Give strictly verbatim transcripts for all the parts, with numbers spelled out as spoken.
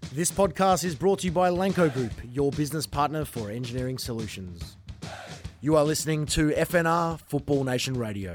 This podcast is brought to you by Lanco Group, your business partner for engineering solutions. You are listening to F N R Football Nation Radio.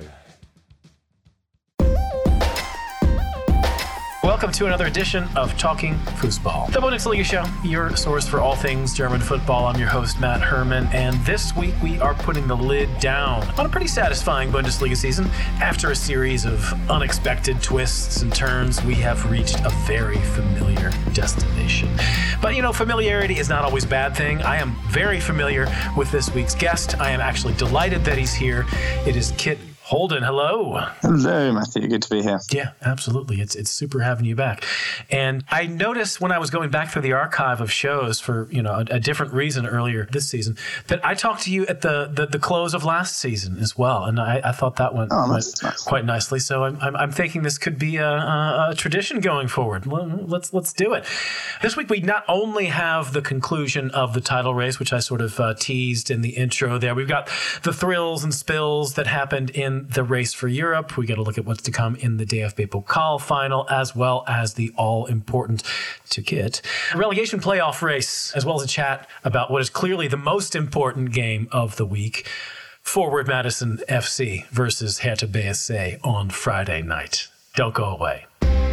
Welcome to another edition of Talking Fußball, the Bundesliga show, your source for all things German football. I'm your host, Matt Herman, and this week we are putting the lid down on a pretty satisfying Bundesliga season. After a series of unexpected twists and turns, we have reached a very familiar destination. But, you know, familiarity is not always a bad thing. I am very familiar with this week's guest. I am actually delighted that he's here. It is Kit Holden. Hello. Hello, Matthew. Good to be here. Yeah, absolutely. It's it's super having you back. And I noticed when I was going back through the archive of shows for, you know, a, a different reason earlier this season, that I talked to you at the the, the close of last season as well. And I, I thought that went, oh, went nice. quite nicely. So I'm, I'm I'm thinking this could be a, a, a tradition going forward. Let's let's do it. This week we not only have the conclusion of the title race, which I sort of uh, teased in the intro there. We've got the thrills and spills that happened in the race for Europe. We got to look at what's to come in the D F B Pokal final, as well as the all-important, to Kit, relegation playoff race, as well as a chat about what is clearly the most important game of the week, Forward Madison F C versus Hertha B S C on Friday night. Don't go away.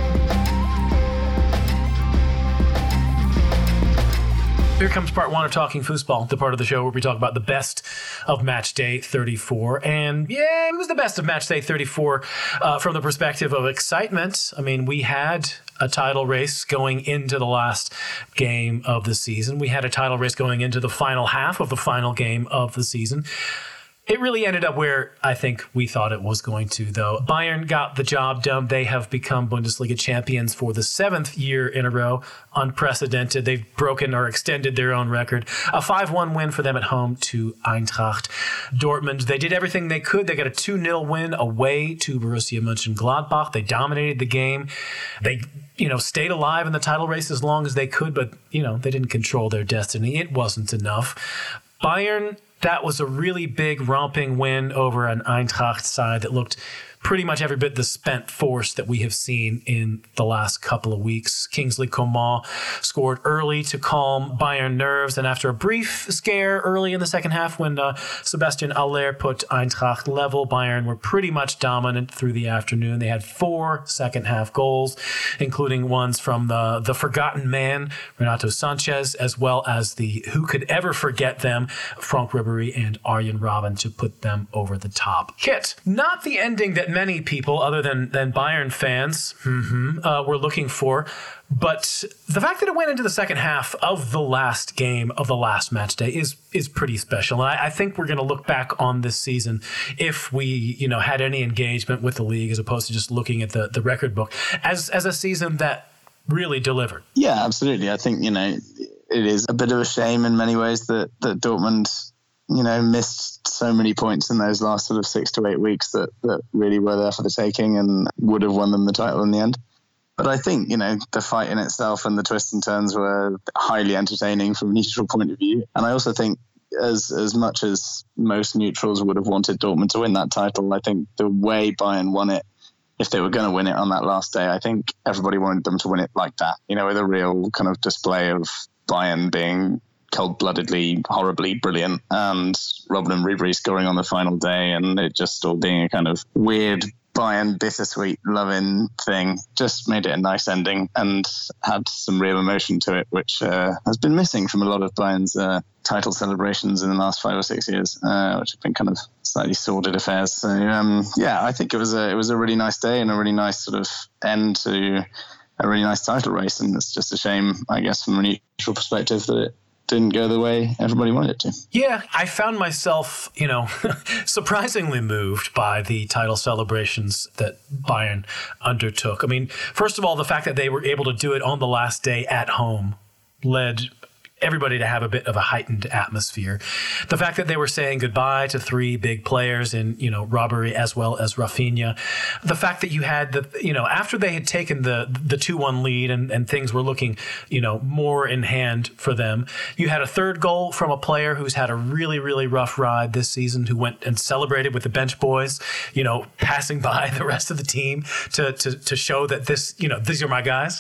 Here comes part one of Talking Fußball, the part of the show where we talk about the best of match day thirty-four. And yeah, it was the best of match day thirty-four uh, from the perspective of excitement. I mean, we had a title race going into the last game of the season. We had a title race going into the final half of the final game of the season. It really ended up where I think we thought it was going to, though. Bayern got the job done. They have become Bundesliga champions for the seventh year in a row. Unprecedented. They've broken or extended their own record. A five one win for them at home to Eintracht Dortmund. They did everything they could. They got a two nil win away to Borussia Mönchengladbach. They dominated the game. They, you know, stayed alive in the title race as long as they could, but, you know, they didn't control their destiny. It wasn't enough. Bayern, that was a really big romping win over an Eintracht side that looked pretty much every bit the spent force that we have seen in the last couple of weeks. Kingsley Coman scored early to calm Bayern nerves, and after a brief scare early in the second half when uh, Sebastian Aller put Eintracht level, Bayern were pretty much dominant through the afternoon. They had four second half goals, including ones from the, the forgotten man, Renato Sanchez, as well as the who could ever forget them, Franck Ribéry and Arjen Robben, to put them over the top. Kit, not the ending that many people other than, than Bayern fans mm-hmm, uh, were looking for. But the fact that it went into the second half of the last game of the last match day is is pretty special. And I, I think we're going to look back on this season, if we, you know, had any engagement with the league as opposed to just looking at the, the record book, as as a season that really delivered. Yeah, absolutely. I think, you know, it is a bit of a shame in many ways that, that Dortmund, you know, missed so many points in those last sort of six to eight weeks that, that really were there for the taking and would have won them the title in the end. But I think, you know, the fight in itself and the twists and turns were highly entertaining from a neutral point of view. And I also think as as much as most neutrals would have wanted Dortmund to win that title, I think the way Bayern won it, if they were going to win it on that last day, I think everybody wanted them to win it like that, you know, with a real kind of display of Bayern being cold-bloodedly, horribly brilliant, and Robben and Ribéry scoring on the final day, and it just all being a kind of weird Bayern bittersweet loving thing, just made it a nice ending and had some real emotion to it, which uh, has been missing from a lot of Bayern's uh, title celebrations in the last five or six years, uh, which have been kind of slightly sordid affairs. So um, yeah, I think it was a it was a really nice day and a really nice sort of end to a really nice title race, and it's just a shame, I guess, from a neutral perspective that it didn't go the way everybody wanted it to. Yeah, I found myself, you know, surprisingly moved by the title celebrations that Bayern undertook. I mean, first of all, the fact that they were able to do it on the last day at home led everybody to have a bit of a heightened atmosphere. The fact that they were saying goodbye to three big players in, you know, Ribéry as well as Rafinha. The fact that you had the, you know, after they had taken the the two one lead and, and things were looking, you know, more in hand for them, you had a third goal from a player who's had a really, really rough ride this season, who went and celebrated with the bench boys, you know, passing by the rest of the team to to to show that this, you know, these are my guys.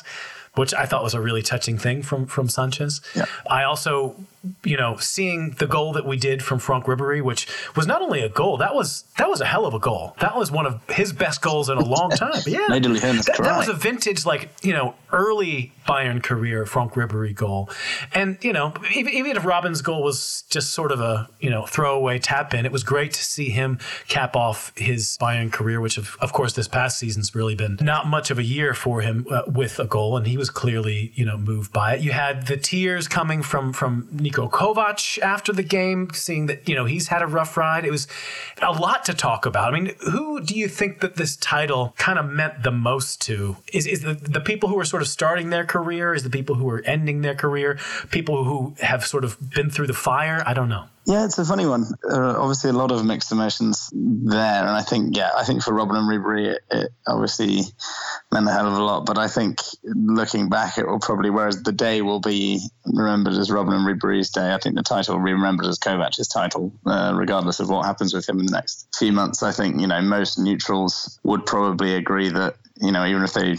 which I thought was a really touching thing from, from Sanchez. Yeah. I also, you know, seeing the goal that we did from Franck Ribéry, which was not only a goal, that was that was a hell of a goal. That was one of his best goals in a long time. Yeah, Made Uli Hoeneß that, cry. that was a vintage, like, you know, early Bayern career Franck Ribéry goal. And, you know, even, even if Robben's goal was just sort of a, you know, throwaway tap in, it was great to see him cap off his Bayern career, which, of, of course, this past season's really been not much of a year for him uh, with a goal, and he was clearly, you know, moved by it. You had the tears coming from from Niko Kovac after the game, seeing that, you know, he's had a rough ride. It was a lot to talk about. I mean, who do you think that this title kind of meant the most to? Is is the, the people who are sort of starting their career? Is the people who are ending their career? People who have sort of been through the fire? I don't know. Yeah, it's a funny one. There are obviously a lot of mixed emotions there. And I think, yeah, I think for Robben and Ribéry, it, it obviously meant a hell of a lot. But I think looking back, it will probably, whereas the day will be remembered as Robben and Ribéry's day, I think the title will be remembered as Kovac's title, uh, regardless of what happens with him in the next few months. I think, you know, most neutrals would probably agree that, you know, even if they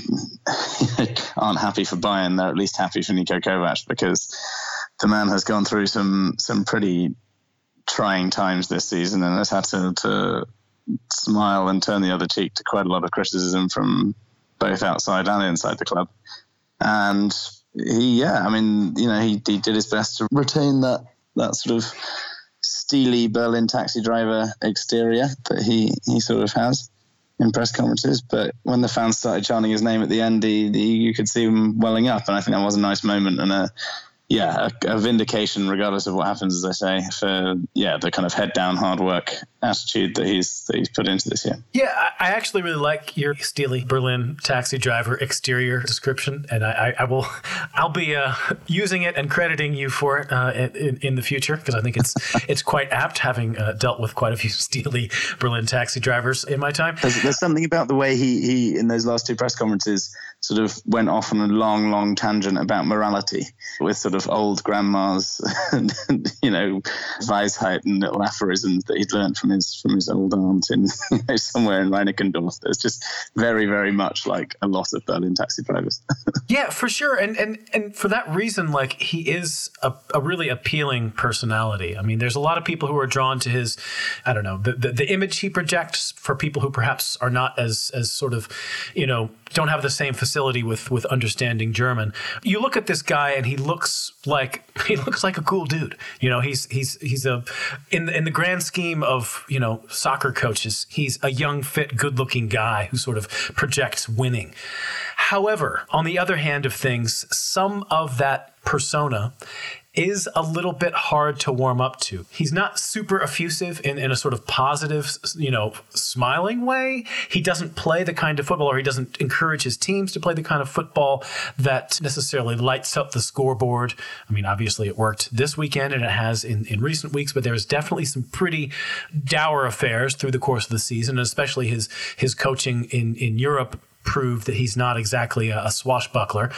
aren't happy for Bayern, they're at least happy for Niko Kovac, because the man has gone through some some pretty trying times this season and has had to, to smile and turn the other cheek to quite a lot of criticism from both outside and inside the club. And he, yeah, I mean, you know, he, he did his best to retain that that sort of steely Berlin taxi driver exterior that he, he sort of has in press conferences. But when the fans started chanting his name at the end, he, he, you could see him welling up. And I think that was a nice moment and a, yeah, a, a vindication, regardless of what happens, as I say, for, yeah, the kind of head down, hard work attitude that he's that he's put into this year. Yeah, I, I actually really like your steely Berlin taxi driver exterior description, and I, I, I will, I'll be uh, using it and crediting you for it uh, in, in the future, because I think it's it's quite apt, having uh, dealt with quite a few steely Berlin taxi drivers in my time. There's, there's something about the way he he in those last two press conferences sort of went off on a long, long tangent about morality with sort of old grandma's, you know, Weisheit and little aphorisms that he'd learned from his from his old aunt in, you know, somewhere in Reinickendorf. There's just very, very much like a lot of Berlin taxi drivers. Yeah, for sure. And and and for that reason, like, he is a, a really appealing personality. I mean, there's a lot of people who are drawn to his, I don't know, the, the, the image he projects for people who perhaps are not as as sort of, you know, don't have the same facility with with understanding German. You look at this guy and he looks like he looks like a cool dude. You know, he's he's he's a in the, in the grand scheme of, you know, soccer coaches, he's a young, fit, good-looking guy who sort of projects winning. However, on the other hand of things, some of that persona is a little bit hard to warm up to. He's not super effusive in, in a sort of positive, you know, smiling way. He doesn't play the kind of football, or he doesn't encourage his teams to play the kind of football that necessarily lights up the scoreboard. I mean, obviously it worked this weekend and it has in, in recent weeks, but there's definitely some pretty dour affairs through the course of the season, and especially his his coaching in, in Europe proved that he's not exactly a, a swashbuckler.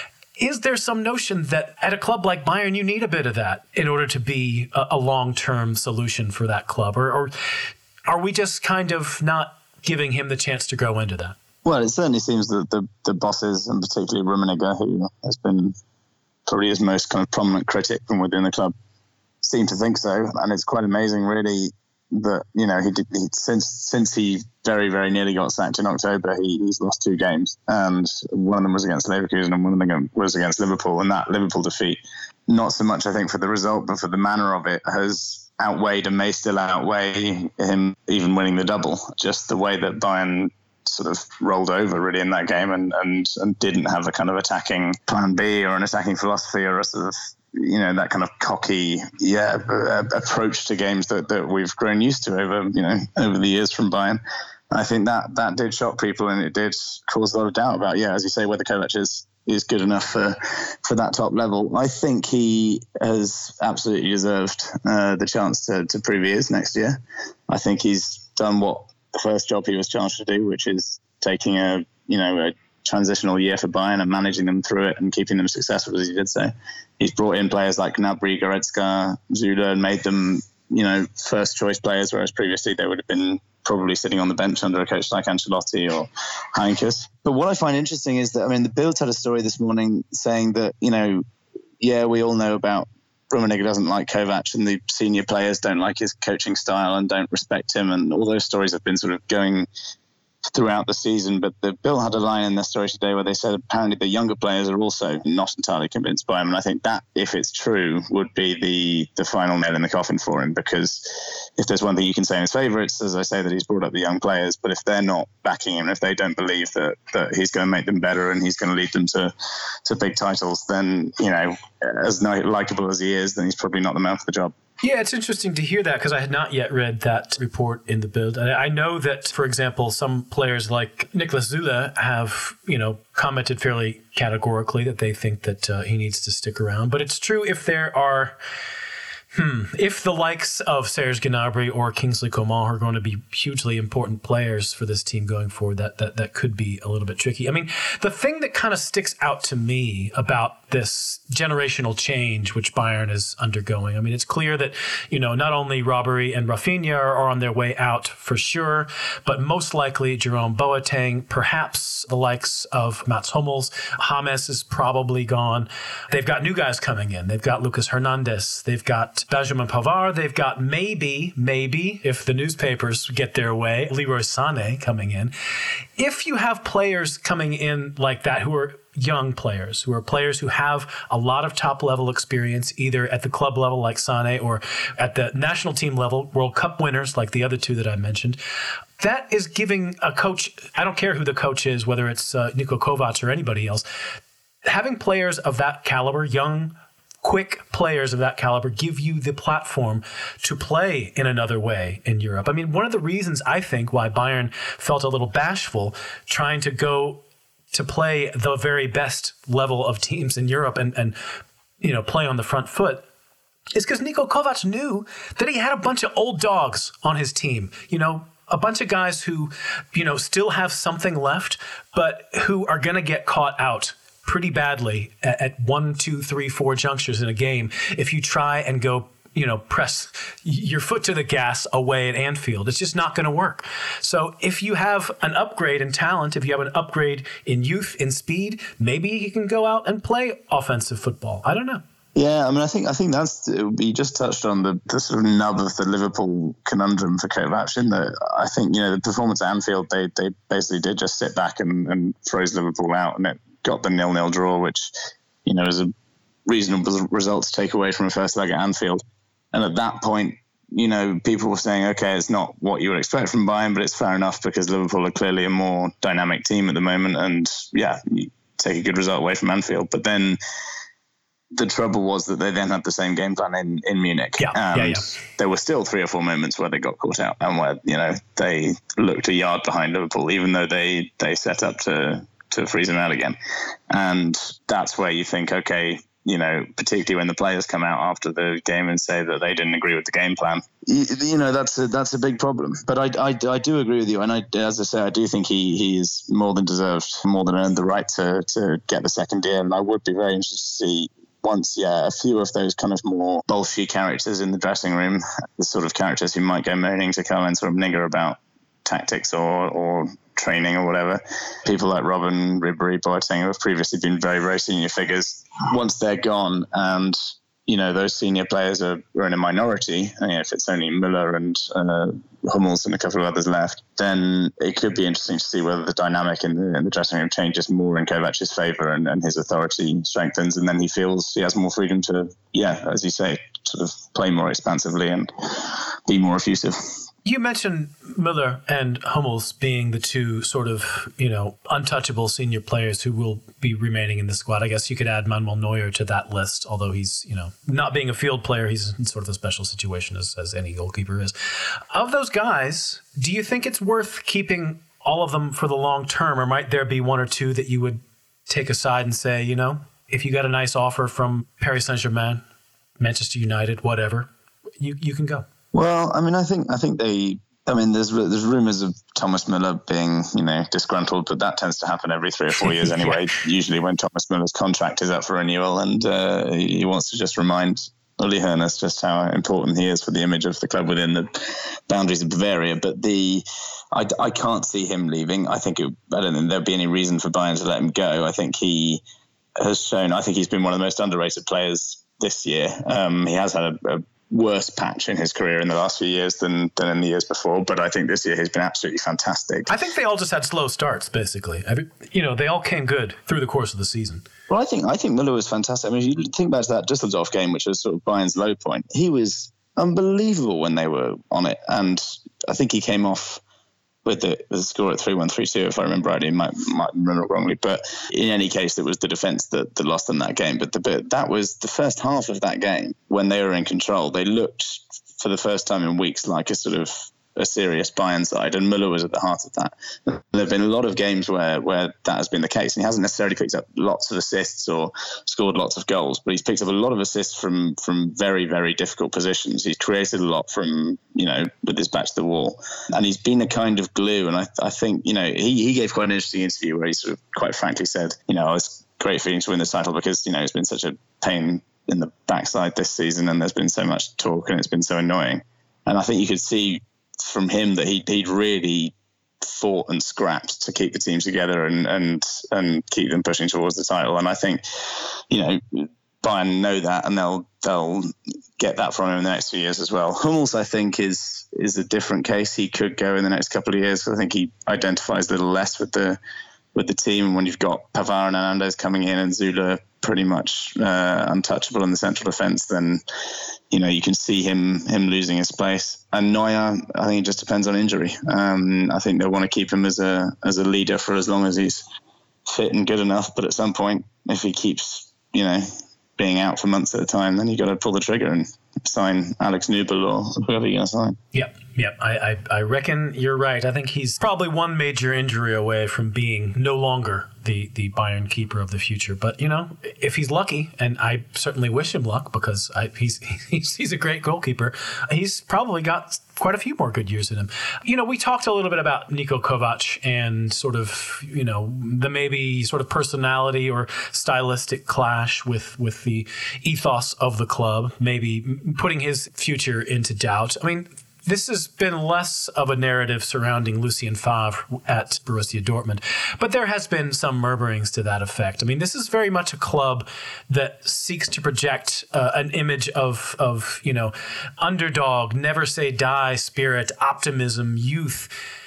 Is there some notion that at a club like Bayern, you need a bit of that in order to be a, a long-term solution for that club? Or, or are we just kind of not giving him the chance to grow into that? Well, it certainly seems that the, the bosses, and particularly Rummenigge, who has been probably his most kind of prominent critic from within the club, seem to think so. And it's quite amazing, really, that, you know, he did he, since since he very, very nearly got sacked in October, he, he's lost two games. And one of them was against Leverkusen and one of them was against Liverpool. And that Liverpool defeat, not so much, I think, for the result, but for the manner of it, has outweighed and may still outweigh him even winning the double. Just the way that Bayern sort of rolled over, really, in that game and, and, and didn't have a kind of attacking plan B or an attacking philosophy or a sort of, you know, that kind of cocky, yeah, approach to games that, that we've grown used to over, you know, over the years from Bayern. I think that that did shock people, and it did cause a lot of doubt about, yeah, as you say, whether Kovac is is good enough for for that top level. I think he has absolutely deserved uh, the chance to to prove he is next year. I think he's done what the first job he was charged to do, which is taking a, you know, a transitional year for Bayern and managing them through it and keeping them successful, as he did say. He's brought in players like Gnabry, Goretzka, Zula, and made them, you know, first choice players, whereas previously they would have been probably sitting on the bench under a coach like Ancelotti or Heinkes. But what I find interesting is that, I mean, the Bild had a story this morning saying that, you know, yeah, we all know about Rummenigge doesn't like Kovac and the senior players don't like his coaching style and don't respect him, and all those stories have been sort of going throughout the season. But the Bild had a line in their story today where they said apparently the younger players are also not entirely convinced by him, and I think that, if it's true, would be the the final nail in the coffin for him, because if there's one thing you can say in his favour, it's, as I say, that he's brought up the young players, but if they're not backing him, if they don't believe that that he's going to make them better and he's going to lead them to to big titles, then, you know, as likeable as he is, then he's probably not the man for the job. Yeah, it's interesting to hear that, because I had not yet read that report in the Bild. I know that, for example, some players like Niklas Süle have, you know, commented fairly categorically that they think that uh, he needs to stick around. But it's true if there are... Hmm. If the likes of Serge Gnabry or Kingsley Coman are going to be hugely important players for this team going forward, that, that that could be a little bit tricky. I mean, the thing that kind of sticks out to me about this generational change which Bayern is undergoing, I mean, it's clear that, you know, not only Ribery and Rafinha are on their way out for sure, but most likely Jerome Boateng, perhaps the likes of Mats Hummels. James is probably gone. They've got new guys coming in. They've got Lucas Hernandez. They've got Benjamin Pavard. They've got maybe, maybe, if the newspapers get their way, Leroy Sané coming in. If you have players coming in like that who are young players, who are players who have a lot of top-level experience, either at the club level like Sané or at the national team level, World Cup winners like the other two that I mentioned, that is giving a coach, I don't care who the coach is, whether it's uh, Niko Kovac or anybody else, having players of that caliber, young, quick players of that caliber, give you the platform to play in another way in Europe. I mean, one of the reasons I think why Bayern felt a little bashful trying to go to play the very best level of teams in Europe and, and you know, play on the front foot is because Niko Kovac knew that he had a bunch of old dogs on his team, you know, a bunch of guys who, you know, still have something left, but who are going to get caught out pretty badly at, at one, two, three, four junctures in a game if you try and go, you know, press your foot to the gas away at Anfield. It's just not going to work. So if you have an upgrade in talent, if you have an upgrade in youth, in speed, maybe he can go out and play offensive football. I don't know. Yeah, I mean, I think I think that's you just touched on the, the sort of nub of the Liverpool conundrum for Kovac. In that, I think, you know, the performance at Anfield, they they basically did just sit back and, and froze Liverpool out, and it got the nil-nil draw, which, you know, is a reasonable result to take away from a first leg at Anfield. And at that point, you know, people were saying, okay, it's not what you would expect from Bayern, but it's fair enough because Liverpool are clearly a more dynamic team at the moment, and yeah, you take a good result away from Anfield. But then the trouble was that they then had the same game plan in, in Munich. Yeah, and yeah, yeah. there were still three or four moments where they got caught out and where, you know, they looked a yard behind Liverpool, even though they, they set up to, to freeze them out again. And that's where you think, okay, you know, particularly when the players come out after the game and say that they didn't agree with the game plan, you, you know, that's a, that's a big problem. But I, I, I do agree with you. And I, as I say, I do think he, he is more than deserved, more than earned the right to, to get the second deal. And I would be very interested to see once, yeah, a few of those kind of more bolshy characters in the dressing room, the sort of characters who might go moaning to Karl-Heinz Rummenigge about tactics or, or training or whatever. People like Robben, Ribery, Boateng, who have previously been very, very senior figures. Once they're gone and, you know, those senior players are, are in a minority, and, you know, if it's only Müller and uh, Hummels and a couple of others left, then it could be interesting to see whether the dynamic in the, in the dressing room changes more in Kovac's favour and, and his authority strengthens, and then he feels he has more freedom to, yeah, as you say, sort of play more expansively and be more effusive. You mentioned Müller and Hummels being the two sort of, you know, untouchable senior players who will be remaining in the squad. I guess you could add Manuel Neuer to that list, although he's, you know, not being a field player, he's in sort of a special situation as, as any goalkeeper is. Of those guys, do you think it's worth keeping all of them for the long term, or might there be one or two that you would take aside and say, you know, if you got a nice offer from Paris Saint-Germain, Manchester United, whatever, you you can go? Well, I mean, I think I think they. I mean, there's there's rumours of Thomas Müller being, you know, disgruntled, but that tends to happen every three or four years anyway. Yeah. Usually, when Thomas Müller's contract is up for renewal, and uh, he wants to just remind Uli Hoeneß, just how important he is for the image of the club within the boundaries of Bavaria. But the I, I can't see him leaving. I think it, I don't think there'd be any reason for Bayern to let him go. I think he has shown. I think he's been one of the most underrated players this year. Um, he has had a, a worse patch in his career in the last few years than than in the years before, but I think this year he's been absolutely fantastic. I think they all just had slow starts, basically. I mean, you know, they all came good through the course of the season. Well, I think I think Müller was fantastic. I mean, if you think back to that Düsseldorf game, which was sort of Bayern's low point, he was unbelievable when they were on it, and I think he came off with the, the score at three one, three two, if I remember rightly. I might, might remember it wrongly. But in any case, it was the defence that, that lost them that game. But the but that was the first half of that game when they were in control. They looked, for the first time in weeks, like a sort of a serious Bayern side, and Müller was at the heart of that. There have been a lot of games where, where that has been the case, and he hasn't necessarily picked up lots of assists or scored lots of goals, but he's picked up a lot of assists from from very, very difficult positions. He's created a lot from, you know, with his back to the wall, and he's been a kind of glue. And I, I think, you know, he, he gave quite an interesting interview where he sort of quite frankly said, you know, it's great feeling to win the title because, you know, it's been such a pain in the backside this season, and there's been so much talk, and it's been so annoying. And I think you could see from him that he, he'd really fought and scrapped to keep the team together and, and and keep them pushing towards the title. And I think, you know, Bayern know that, and they'll they'll get that from him in the next few years as well. Hummels, I think, is is a different case. He could go in the next couple of years. I think he identifies a little less with the with the team. When you've got Pavard and Hernandez coming in and Zula pretty much uh, untouchable in the central defence, then, you know, you can see him him losing his place. And Neuer, I think it just depends on injury. Um, I think they'll want to keep him as a as a leader for as long as he's fit and good enough. But at some point, if he keeps, you know, being out for months at a time, then you got to pull the trigger and sign Alex Nübel or whoever you're going to sign. Yep, yep. I, I, I reckon you're right. I think he's probably one major injury away from being no longer the, the Bayern keeper of the future. But, you know, if he's lucky, and I certainly wish him luck because I, he's, he's he's a great goalkeeper, he's probably got quite a few more good years in him. You know, we talked a little bit about Niko Kovac and sort of, you know, the maybe sort of personality or stylistic clash with, with the ethos of the club, maybe putting his future into doubt. I mean, this has been less of a narrative surrounding Lucien Favre at Borussia Dortmund, but there has been some murmurings to that effect. I mean, this is very much a club that seeks to project uh, an image of, of, you know, underdog, never say die spirit, optimism, youth.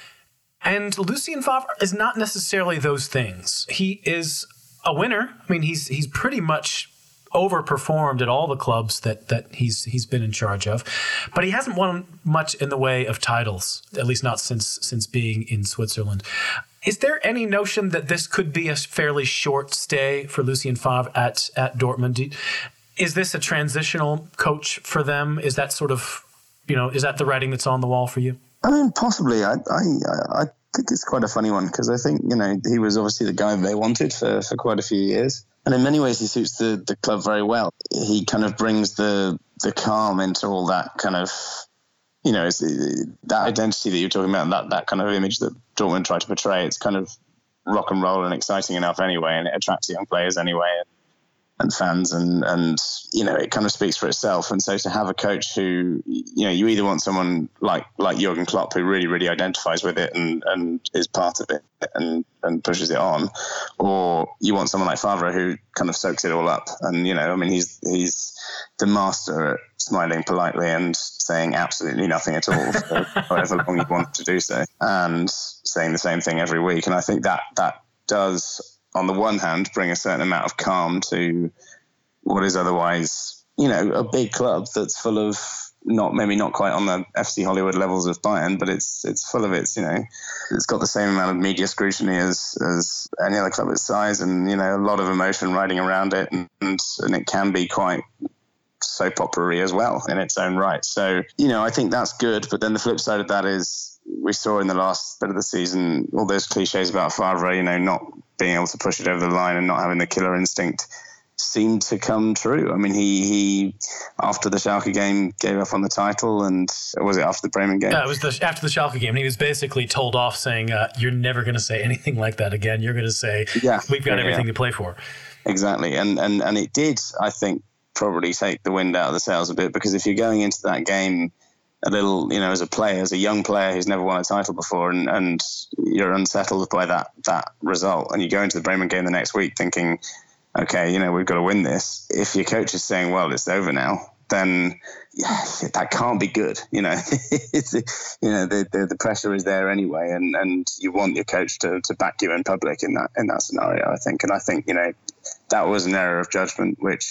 And Lucien Favre is not necessarily those things. He is a winner. I mean, he's he's pretty much overperformed at all the clubs that that he's he's been in charge of, but he hasn't won much in the way of titles, at least not since since being in Switzerland. Is there any notion that this could be a fairly short stay for Lucien Favre at at Dortmund? Is this a transitional coach for them? Is that sort of, you know, is that the writing that's on the wall for you? I mean, possibly. I I, I think it's quite a funny one because I think, you know, he was obviously the guy they wanted for, for quite a few years. And in many ways, he suits the, the club very well. He kind of brings the the calm into all that kind of, you know, it's, that identity that you're talking about, that, that kind of image that Dortmund tried to portray. It's kind of rock and roll and exciting enough anyway, and it attracts young players anyway and, and fans, and, and, you know, it kind of speaks for itself. And so to have a coach who, you know, you either want someone like like Jurgen Klopp who really, really identifies with it and, and is part of it and, and pushes it on, or you want someone like Favre who kind of soaks it all up. And, you know, I mean, he's he's the master at smiling politely and saying absolutely nothing at all for however long you want to do so, and saying the same thing every week. And I think that that does, on the one hand, bring a certain amount of calm to what is otherwise, you know, a big club that's full of, not maybe not quite on the F C Hollywood levels of Bayern, but it's it's full of its, you know, it's got the same amount of media scrutiny as as any other club its size, and, you know, a lot of emotion riding around it, and and, and it can be quite soap opera-y as well in its own right. So, you know, I think that's good. But then the flip side of that is we saw in the last bit of the season all those cliches about Favre, you know, not being able to push it over the line and not having the killer instinct seemed to come true. I mean, he, he after the Schalke game gave up on the title, and was it after the Bremen game? Yeah, it was the, after the Schalke game. And he was basically told off saying, uh, you're never going to say anything like that again. You're going to say, yeah, we've got yeah, everything yeah. to play for. Exactly. And, and, and it did, I think, probably take the wind out of the sails a bit, because if you're going into that game a little, you know, as a player, as a young player who's never won a title before, and, and you're unsettled by that that result, and you go into the Bremen game the next week thinking, okay, you know, we've got to win this. If your coach is saying, well, it's over now, then yeah, that can't be good. You know, it's, you know, the, the the pressure is there anyway, and, and you want your coach to, to back you in public in that in that scenario, I think. And I think, you know, that was an error of judgment, which,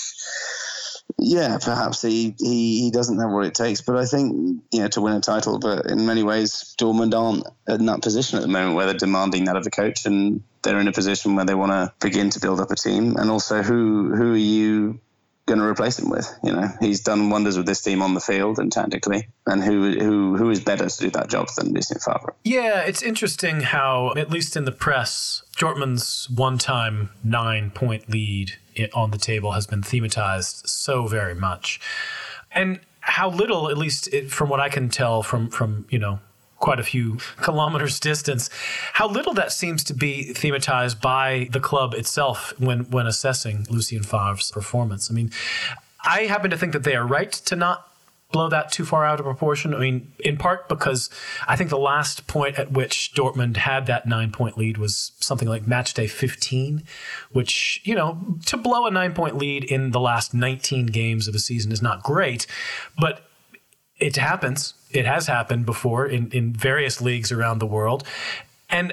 yeah, perhaps he, he, he doesn't have what it takes. But I think, you know, to win a title, but in many ways, Dortmund aren't in that position at the moment where they're demanding that of the coach, and they're in a position where they want to begin to build up a team. And also, who who are you going to replace him with? You know, he's done wonders with this team on the field and tactically, and who who who is better to do that job than Lucien Favre? Yeah, it's interesting how, at least in the press, Dortmund's one-time nine-point lead on the table has been thematized so very much, and how little, at least from what I can tell from from you know quite a few kilometers distance, how little that seems to be thematized by the club itself when, when assessing Lucien Favre's performance. I mean, I happen to think that they are right to not blow that too far out of proportion. I mean, in part because I think the last point at which Dortmund had that nine-point lead was something like match day fifteen, which, you know, to blow a nine-point lead in the last nineteen games of a season is not great, but it happens. It has happened before in, in various leagues around the world. And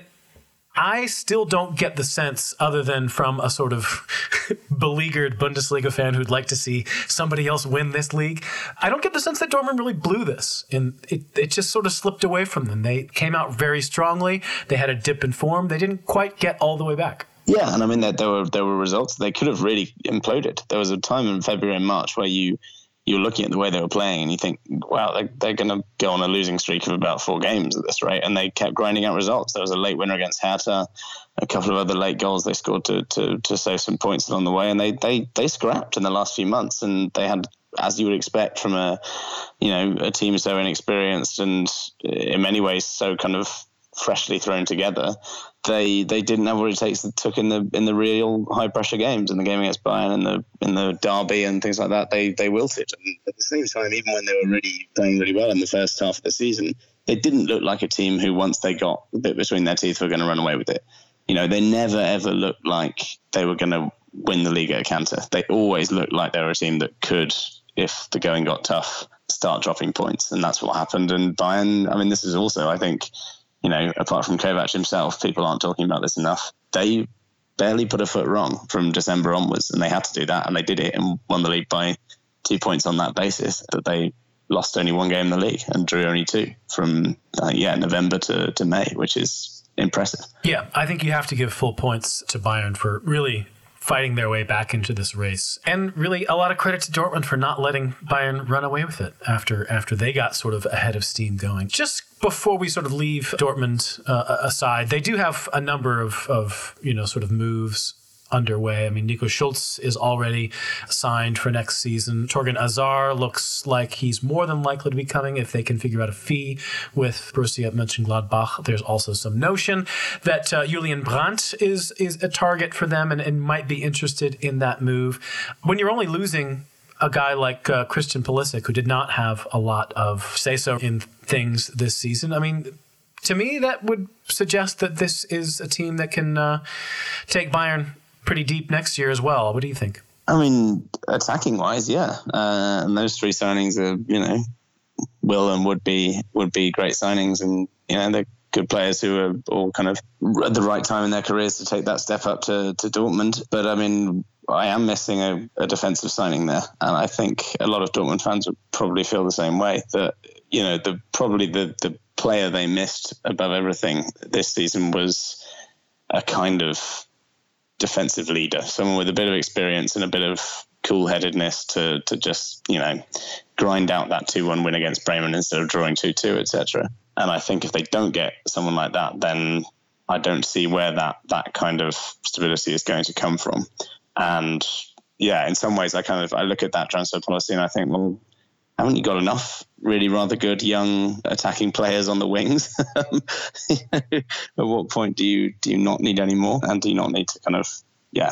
I still don't get the sense, other than from a sort of beleaguered Bundesliga fan who'd like to see somebody else win this league, I don't get the sense that Dortmund really blew this. And it, it just sort of slipped away from them. They came out very strongly. They had a dip in form. They didn't quite get all the way back. Yeah, and I mean, there, there were there were results. They could have really imploded. There was a time in February and March where you... you're looking at the way they were playing and you think, wow, they, they're going to go on a losing streak of about four games at this rate. And they kept grinding out results. There was a late winner against Hertha, a couple of other late goals they scored to to, to save some points along the way. And they, they, they scrapped in the last few months. And they had, as you would expect from a, you know, a team so inexperienced and in many ways so kind of freshly thrown together, they they didn't have what it takes that took in the in the real high pressure games, in the game against Bayern and the in the derby and things like that. They they wilted. And at the same time, even when they were really playing really well in the first half of the season, they didn't look like a team who, once they got a bit between their teeth, were going to run away with it. You know, they never ever looked like they were going to win the league at a canter. They always looked like they were a team that could, if the going got tough, start dropping points, and that's what happened. And Bayern, I mean, this is also, I think, you know, apart from Kovac himself, people aren't talking about this enough. They barely put a foot wrong from December onwards, and they had to do that, and they did it and won the league by two points on that basis, that they lost only one game in the league and drew only two from, uh, yeah, November to, to May, which is impressive. Yeah, I think you have to give full points to Bayern for really fighting their way back into this race. And really a lot of credit to Dortmund for not letting Bayern run away with it after after they got sort of ahead of steam going. Just before we sort of leave Dortmund uh, aside, they do have a number of, of, you know, sort of moves underway. I mean, Nico Schulz is already signed for next season. Torgan Azar looks like he's more than likely to be coming if they can figure out a fee with Borussia Mönchengladbach. There's also some notion that uh, Julian Brandt is is a target for them and, and might be interested in that move. When you're only losing a guy like uh, Christian Pulisic, who did not have a lot of say-so in things this season, I mean, to me, that would suggest that this is a team that can uh, take Bayern pretty deep next year as well. What do you think? I mean, attacking wise, yeah. Uh, and those three signings are, you know, will and would be would be great signings, and you know they're good players who are all kind of at the right time in their careers to take that step up to, to Dortmund. But I mean, I am missing a, a defensive signing there, and I think a lot of Dortmund fans would probably feel the same way. That you know, the probably the the player they missed above everything this season was a kind of defensive leader, someone with a bit of experience and a bit of cool-headedness to to just, you know, grind out that two one win against Bremen instead of drawing two two, et cetera. And I think if they don't get someone like that, then I don't see where that that kind of stability is going to come from. And yeah, in some ways, I kind of I look at that transfer policy and I think, well, haven't you got enough really rather good young attacking players on the wings? At what point do you do you not need any more? And do you not need to kind of, yeah,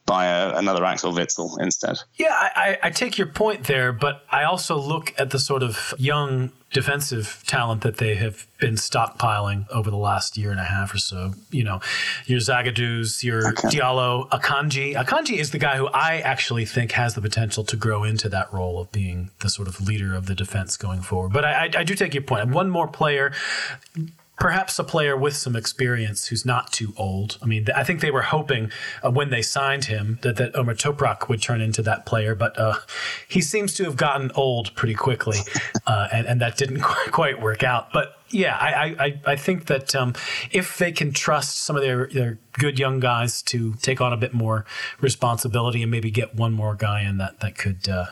buy a, another Axel Witsel instead. Yeah, I, I take your point there, but I also look at the sort of young defensive talent that they have been stockpiling over the last year and a half or so. You know, your Zagadoos, your okay. Diallo, Akanji. Akanji is the guy who I actually think has the potential to grow into that role of being the sort of leader of the defense going forward. But I, I, I do take your point. One more player, perhaps a player with some experience who's not too old. I mean, I think they were hoping uh, when they signed him that, that Omer Toprak would turn into that player, but uh, he seems to have gotten old pretty quickly, uh, and, and that didn't quite work out. But yeah, I, I, I think that um, if they can trust some of their, their good young guys to take on a bit more responsibility and maybe get one more guy in, that, that could uh,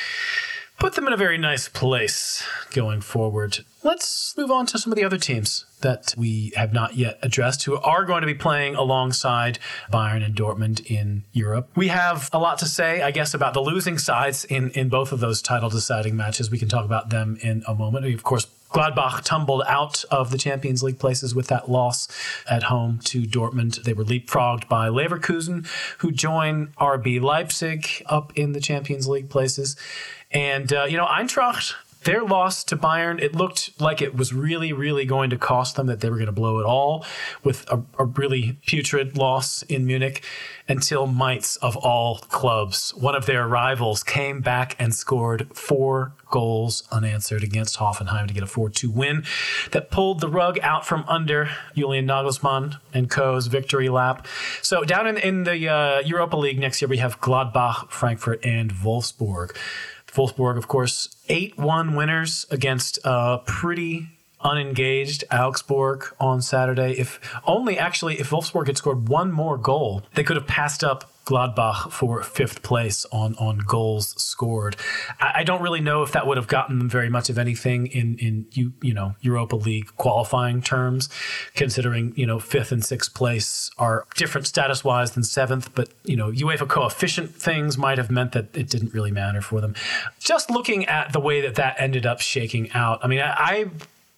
put them in a very nice place going forward. Let's move on to some of the other teams that we have not yet addressed who are going to be playing alongside Bayern and Dortmund in Europe. We have a lot to say, I guess, about the losing sides in, in both of those title-deciding matches. We can talk about them in a moment. We, of course, Gladbach tumbled out of the Champions League places with that loss at home to Dortmund. They were leapfrogged by Leverkusen, who join R B Leipzig up in the Champions League places. And, uh, you know, Eintracht, their loss to Bayern, it looked like it was really, really going to cost them, that they were going to blow it all with a, a really putrid loss in Munich, until Mainz, of all clubs, one of their rivals, came back and scored four goals unanswered against Hoffenheim to get a four two win that pulled the rug out from under Julian Nagelsmann and co.'s victory lap. So down in, in the uh, Europa League next year, we have Gladbach, Frankfurt, and Wolfsburg. Wolfsburg, of course, eight one winners against a pretty unengaged Augsburg on Saturday. If only, actually, if Wolfsburg had scored one more goal, they could have passed up Gladbach for fifth place on, on goals scored. I, I don't really know if that would have gotten them very much of anything in, in you, you know, Europa League qualifying terms, considering, you know, fifth and sixth place are different status-wise than seventh, but, you know, UEFA coefficient things might have meant that it didn't really matter for them. Just looking at the way that that ended up shaking out, I mean, I... I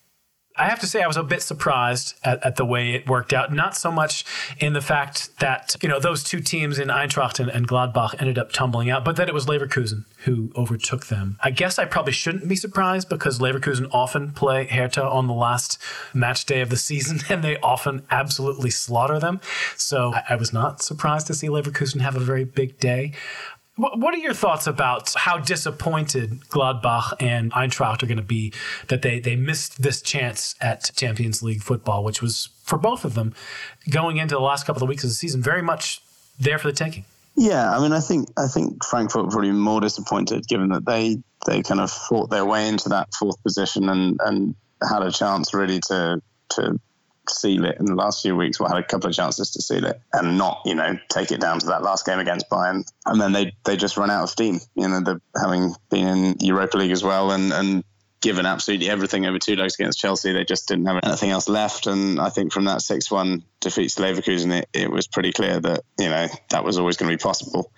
I have to say I was a bit surprised at, at the way it worked out. Not so much in the fact that, you know, those two teams in Eintracht and, and Gladbach ended up tumbling out, but that it was Leverkusen who overtook them. I guess I probably shouldn't be surprised, because Leverkusen often play Hertha on the last match day of the season, and they often absolutely slaughter them. So I, I was not surprised to see Leverkusen have a very big day. What are your thoughts about how disappointed Gladbach and Eintracht are going to be that they, they missed this chance at Champions League football, which was, for both of them, going into the last couple of weeks of the season, very much there for the taking? Yeah, I mean, I think I think Frankfurt were probably more disappointed, given that they, they kind of fought their way into that fourth position and, and had a chance really to to seal it in the last few weeks. Well, had a couple of chances to seal it and not, you know, take it down to that last game against Bayern. And then they they just run out of steam. You know, they're having been in Europa League as well and, and given absolutely everything over two legs against Chelsea. They just didn't have anything else left. And I think from that six one defeat to Leverkusen, it, it was pretty clear that, you know, that was always going to be possible,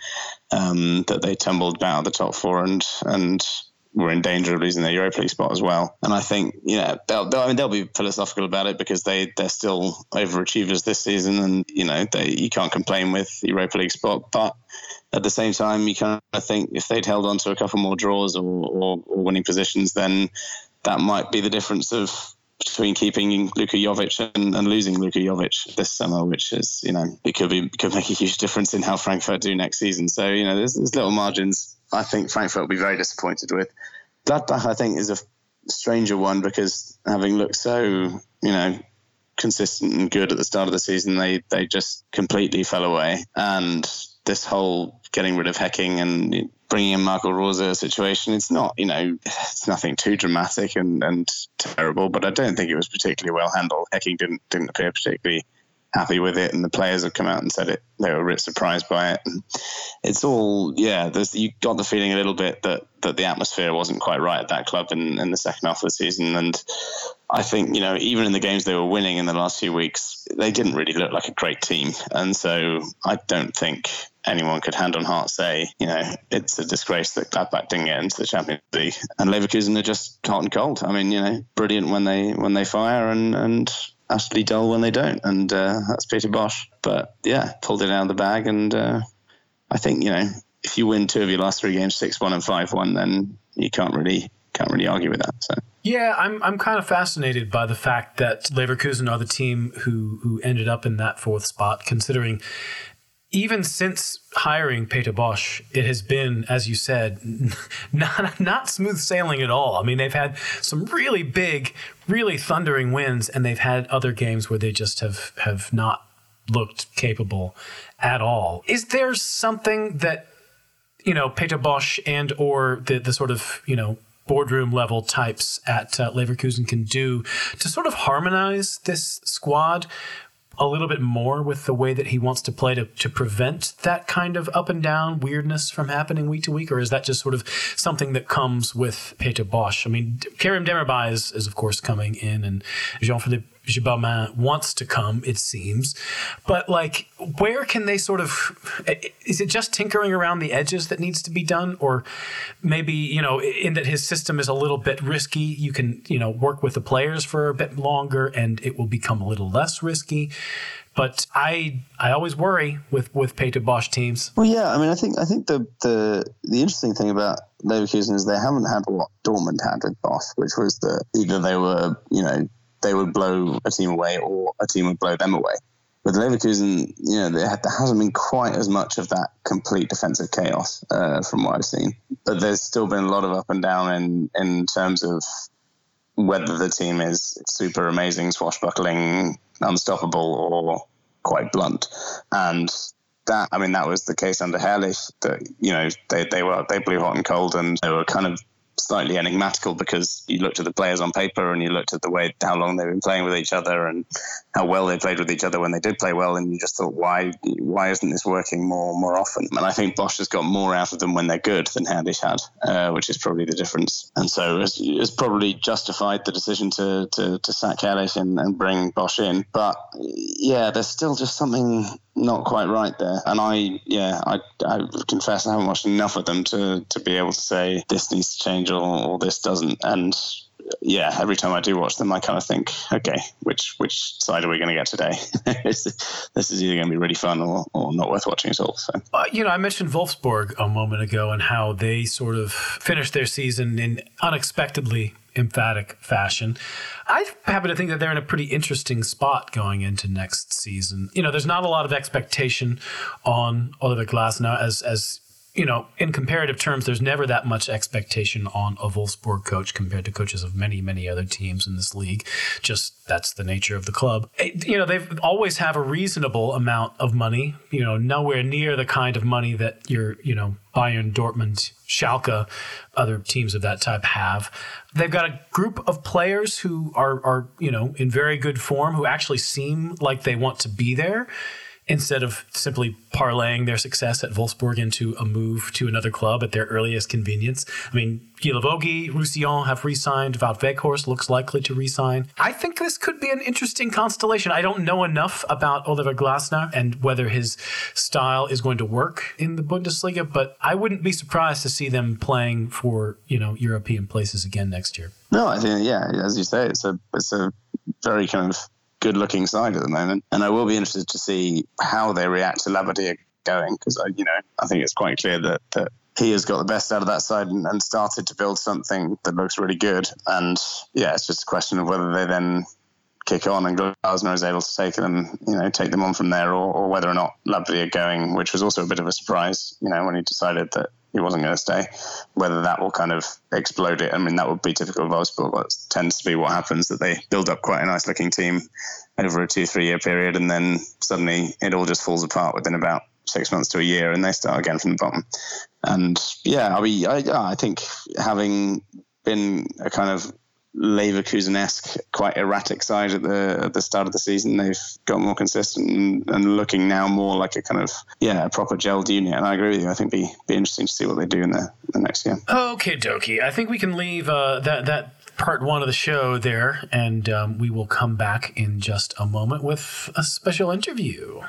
um, that they tumbled out of the top four and and were in danger of losing their Europa League spot as well. And I think, you know, they'll, they'll, I mean, they'll be philosophical about it, because they, they're still overachievers this season, and, you know, they, you can't complain with the Europa League spot. But at the same time, you kind of think if they'd held on to a couple more draws or, or, or winning positions, then that might be the difference of between keeping Luka Jovic and, and losing Luka Jovic this summer, which is, you know, it could be could make a huge difference in how Frankfurt do next season. So, you know, there's, there's little margins I think Frankfurt will be very disappointed with. Gladbach, I think, is a stranger one, because having looked so, you know, consistent and good at the start of the season, they they just completely fell away. And this whole getting rid of Hecking and bringing in Marco Rose situation, it's not, you know, it's nothing too dramatic and, and terrible, but I don't think it was particularly well handled. Hecking didn't didn't appear particularly happy with it, and the players have come out and said it they were a bit surprised by it. And it's all, yeah, there's, you got the feeling a little bit that that the atmosphere wasn't quite right at that club in, in the second half of the season. And I think, you know, even in the games they were winning in the last few weeks, they didn't really look like a great team. And so I don't think anyone could hand on heart say, you know, it's a disgrace that Gladbach didn't get into the Champions League. And Leverkusen are just hot and cold. I mean, you know, brilliant when they when they fire and and utterly dull when they don't, and uh, that's Peter Bosch. But yeah, pulled it out of the bag and uh, I think, you know, if you win two of your last three games, six one and five one, then you can't really can't really argue with that. So yeah, I'm I'm kind of fascinated by the fact that Leverkusen are the team who who ended up in that fourth spot, considering even since hiring Peter Bosz, it has been, as you said, not not smooth sailing at all. I mean, they've had some really big, really thundering wins, and they've had other games where they just have, have not looked capable at all. Is there something that, you know, Peter Bosz and or the the sort of, you know, boardroom level types at uh, Leverkusen can do to sort of harmonize this squad a little bit more with the way that he wants to play to, to prevent that kind of up and down weirdness from happening week to week? Or is that just sort of something that comes with Peter Bosz? I mean, Karim Demirbay is, is of course coming in, and Jean-Philippe Gbamin wants to come, it seems. But like, where can they sort of, is it just tinkering around the edges that needs to be done? Or maybe, you know, in that his system is a little bit risky, you can, you know, work with the players for a bit longer and it will become a little less risky. But I I always worry with, with Peter Bosz teams. Well, yeah, I mean, I think I think the the the interesting thing about Leverkusen is they haven't had what Dortmund had with Bosz, which was that either they were, you know, they would blow a team away or a team would blow them away. With Leverkusen, you know, there, there hasn't been quite as much of that complete defensive chaos uh, from what I've seen. But there's still been a lot of up and down in, in terms of whether the team is super amazing, swashbuckling, unstoppable, or quite blunt. And that, I mean, that was the case under Herrlich, that, you know, they, they were, they blew hot and cold, and they were kind of slightly enigmatical because you looked at the players on paper and you looked at the way, how long they've been playing with each other and how well they played with each other when they did play well, and you just thought, why why isn't this working more more often? And I think Bosz has got more out of them when they're good than Herrlich had, uh, which is probably the difference. And so it's, it's probably justified the decision to to, to sack Herrlich and, and bring Bosz in. But yeah, there's still just something not quite right there. And I, yeah, I, I confess I haven't watched enough of them to, to be able to say this needs to change or, or this doesn't. And yeah, every time I do watch them, I kind of think, okay, which which side are we going to get today? This is either going to be really fun or, or not worth watching at all. So, uh, you know, I mentioned Wolfsburg a moment ago and how they sort of finished their season in unexpectedly emphatic fashion. I happen to think that they're in a pretty interesting spot going into next season. You know, there's not a lot of expectation on Oliver Glasner as as you know, in comparative terms, there's never that much expectation on a Wolfsburg coach compared to coaches of many, many other teams in this league. Just that's the nature of the club. You know, they've always have a reasonable amount of money, you know, nowhere near the kind of money that your, you know, Bayern, Dortmund, Schalke, other teams of that type have. They've got a group of players who are, are, you know, in very good form, who actually seem like they want to be there, instead of simply parlaying their success at Wolfsburg into a move to another club at their earliest convenience. I mean, Guilavogui, Roussillon have re-signed. Wout Weghorst looks likely to re-sign. I think this could be an interesting constellation. I don't know enough about Oliver Glasner and whether his style is going to work in the Bundesliga, but I wouldn't be surprised to see them playing for, you know, European places again next year. No, I think, yeah, as you say, it's a it's a very kind of good-looking side at the moment, and I will be interested to see how they react to Labbadia going, because I, you know, I think it's quite clear that, that he has got the best out of that side and, and started to build something that looks really good. And yeah, it's just a question of whether they then kick on and Glasner is able to take them, you know, take them on from there, or, or whether or not Labbadia going, which was also a bit of a surprise, you know, when he decided that he wasn't going to stay, whether that will kind of explode it. I mean, that would be typical of Wolfsburg. That tends to be what happens, that they build up quite a nice looking team over a two, three year period, and then suddenly it all just falls apart within about six months to a year, and they start again from the bottom. And yeah, I mean, I, I think having been a kind of Leverkusen-esque, quite erratic side at the at the start of the season, they've got more consistent and, and looking now more like a kind of, yeah, a proper gelled unit. And I agree with you. I think it'd be, be interesting to see what they do in the, the next year. Okay, dokie. I think we can leave uh, that that part one of the show there, and um, we will come back in just a moment with a special interview.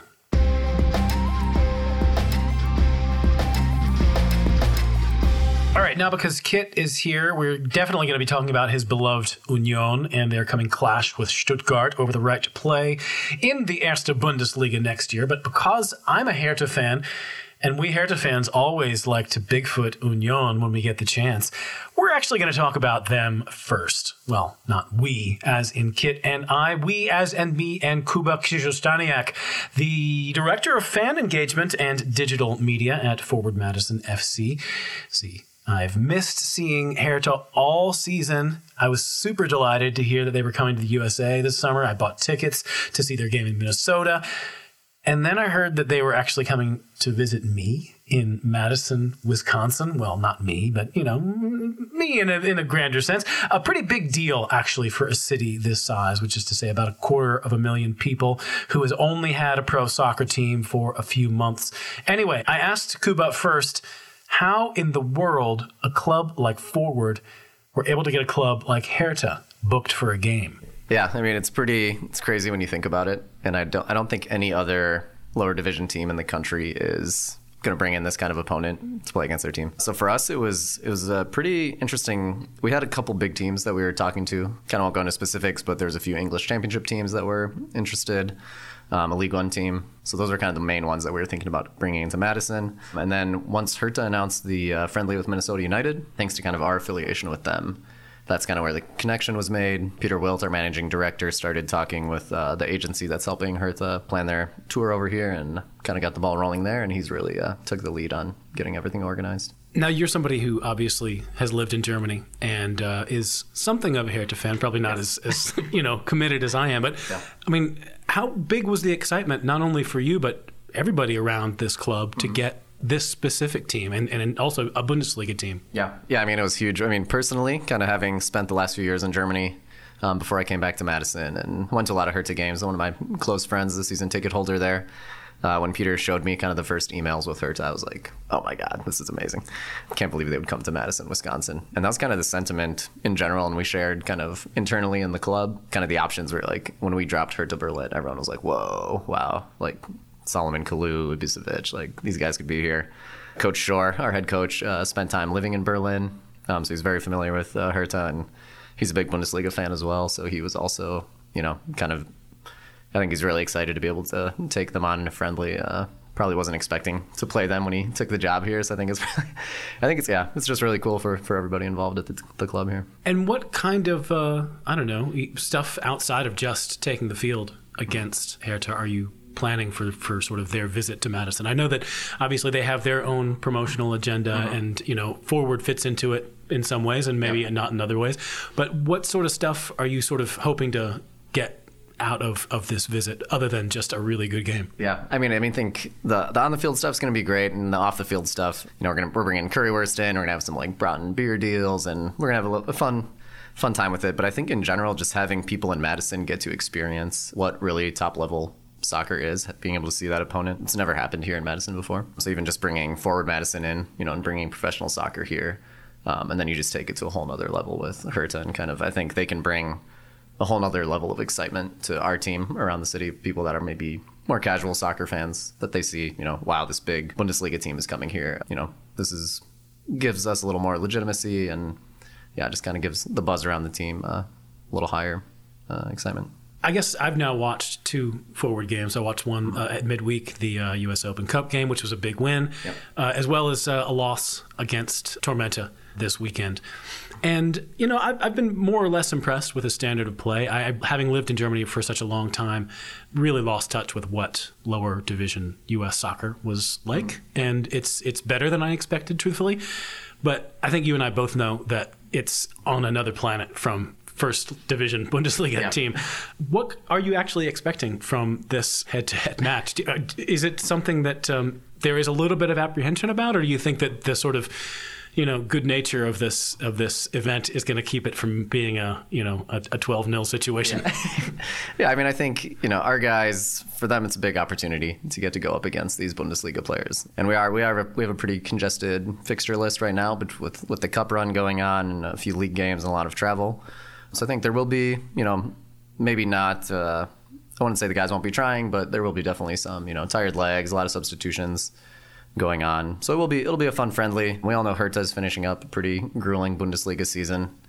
All right, now because Kit is here, we're definitely going to be talking about his beloved Union and their coming clash with Stuttgart over the right to play in the Erste Bundesliga next year. But because I'm a Hertha fan, And we Hertha fans always like to Bigfoot Union when we get the chance. We're actually going to talk about them first. Well, not we, as in Kit and I. We, as in me and Kuba Krzyżostaniak, the Director of Fan Engagement and Digital Media at Forward Madison F C. See, I've missed seeing Hertha all season. I was super delighted to hear that they were coming to the U S A this summer. I bought tickets to see their game in Minnesota. And then I heard that they were actually coming to visit me in Madison, Wisconsin. Well, not me, but, you know, me in a, in a grander sense. A pretty big deal, actually, for a city this size, which is to say about a quarter of a million people who has only had a pro soccer team for a few months. Anyway, I asked Kuba first, how in the world a club like Forward were able to get a club like Hertha booked for a game? Yeah, I mean, it's pretty, it's crazy when you think about it. And I don't, I don't think any other lower division team in the country is going to bring in this kind of opponent to play against their team. So for us, it was, it was a pretty interesting, we had a couple big teams that we were talking to. Kind of won't go into specifics, but there's a few English championship teams that were interested, um, a League One team. So those are kind of the main ones that we were thinking about bringing into Madison. And then once Hertha announced the uh, friendly with Minnesota United, thanks to kind of our affiliation with them, that's kind of where the connection was made. Peter Wilt, our managing director, started talking with uh, the agency that's helping Hertha plan their tour over here and kind of got the ball rolling there. And he's really uh, took the lead on getting everything organized. Now, you're somebody who obviously has lived in Germany and uh, is something of a Hertha fan, probably not as, as you know, committed as I am. But, yeah. I mean, how big was the excitement, not only for you, but everybody around this club to mm-hmm. get this specific team and, and also a Bundesliga team? Yeah. Yeah, I mean, it was huge. I mean, personally, kind of having spent the last few years in Germany um, before I came back to Madison and went to a lot of Hertha games. One of my close friends, the season ticket holder there, uh, when Peter showed me kind of the first emails with Hertha, I was like, oh my God, this is amazing. I can't believe they would come to Madison, Wisconsin. And that was kind of the sentiment in general. And we shared kind of internally in the club, kind of the options were like, when we dropped Hertha Berlin, everyone was like, whoa, wow, like Solomon Kalou, Ibisevic, like these guys could be here. Coach Shore, our head coach, uh, spent time living in Berlin, um, so he's very familiar with uh, Hertha, and he's a big Bundesliga fan as well. So he was also, you know, kind of, I think he's really excited to be able to take them on in a friendly. Uh, probably wasn't expecting to play them when he took the job here, so I think it's, really, I think it's yeah, it's just really cool for, for everybody involved at the, the club here. And what kind of uh, I don't know stuff outside of just taking the field against Hertha are you planning for, for sort of their visit to Madison? I know that obviously they have their own promotional agenda mm-hmm. and, you know, Forward fits into it in some ways and maybe yep. not in other ways. But what sort of stuff are you sort of hoping to get out of, of this visit other than just a really good game? Yeah, I mean, I mean, think the, the on the field stuff is going to be great, and the off the field stuff, you know, we're going to we're bringing currywurst in, we're going to have some like Broughton beer deals, and we're going to have a, a fun fun time with it. But I think in general, just having people in Madison get to experience what really top level soccer is, being able to see that opponent. It's never happened here in Madison before. So even just bringing Forward Madison in, you know, and bringing professional soccer here, um, and then you just take it to a whole nother level with Hertha, and kind of, I think they can bring a whole nother level of excitement to our team around the city, people that are maybe more casual soccer fans, that they see, you know, wow, this big Bundesliga team is coming here. You know, this is gives us a little more legitimacy, and yeah, just kind of gives the buzz around the team uh, a little higher uh, excitement. I guess I've now watched two Forward games. I watched one uh, at midweek, the uh, U S Open Cup game, which was a big win, yep. uh, as well as uh, a loss against Tormenta this weekend. And, you know, I've, I've been more or less impressed with the standard of play. I, having lived in Germany for such a long time, really lost touch with what lower division U S soccer was like. Mm. And it's it's better than I expected, truthfully. But I think you and I both know that it's on another planet from first division Bundesliga yeah. team. What are you actually expecting from this head-to-head match? Is it something that um, there is a little bit of apprehension about, or do you think that the sort of, you know, good nature of this of this event is going to keep it from being a, you know, a, a twelve nil situation? Yeah. yeah, I mean, I think, you know, our guys, for them, it's a big opportunity to get to go up against these Bundesliga players. And we are we are we have a pretty congested fixture list right now, but with with the cup run going on and a few league games and a lot of travel. So I think there will be, you know, maybe not, uh, I wouldn't say the guys won't be trying, but there will be definitely some, you know, tired legs, a lot of substitutions going on. So it will be, it'll be a fun friendly. We all know Hertha is finishing up a pretty grueling Bundesliga season.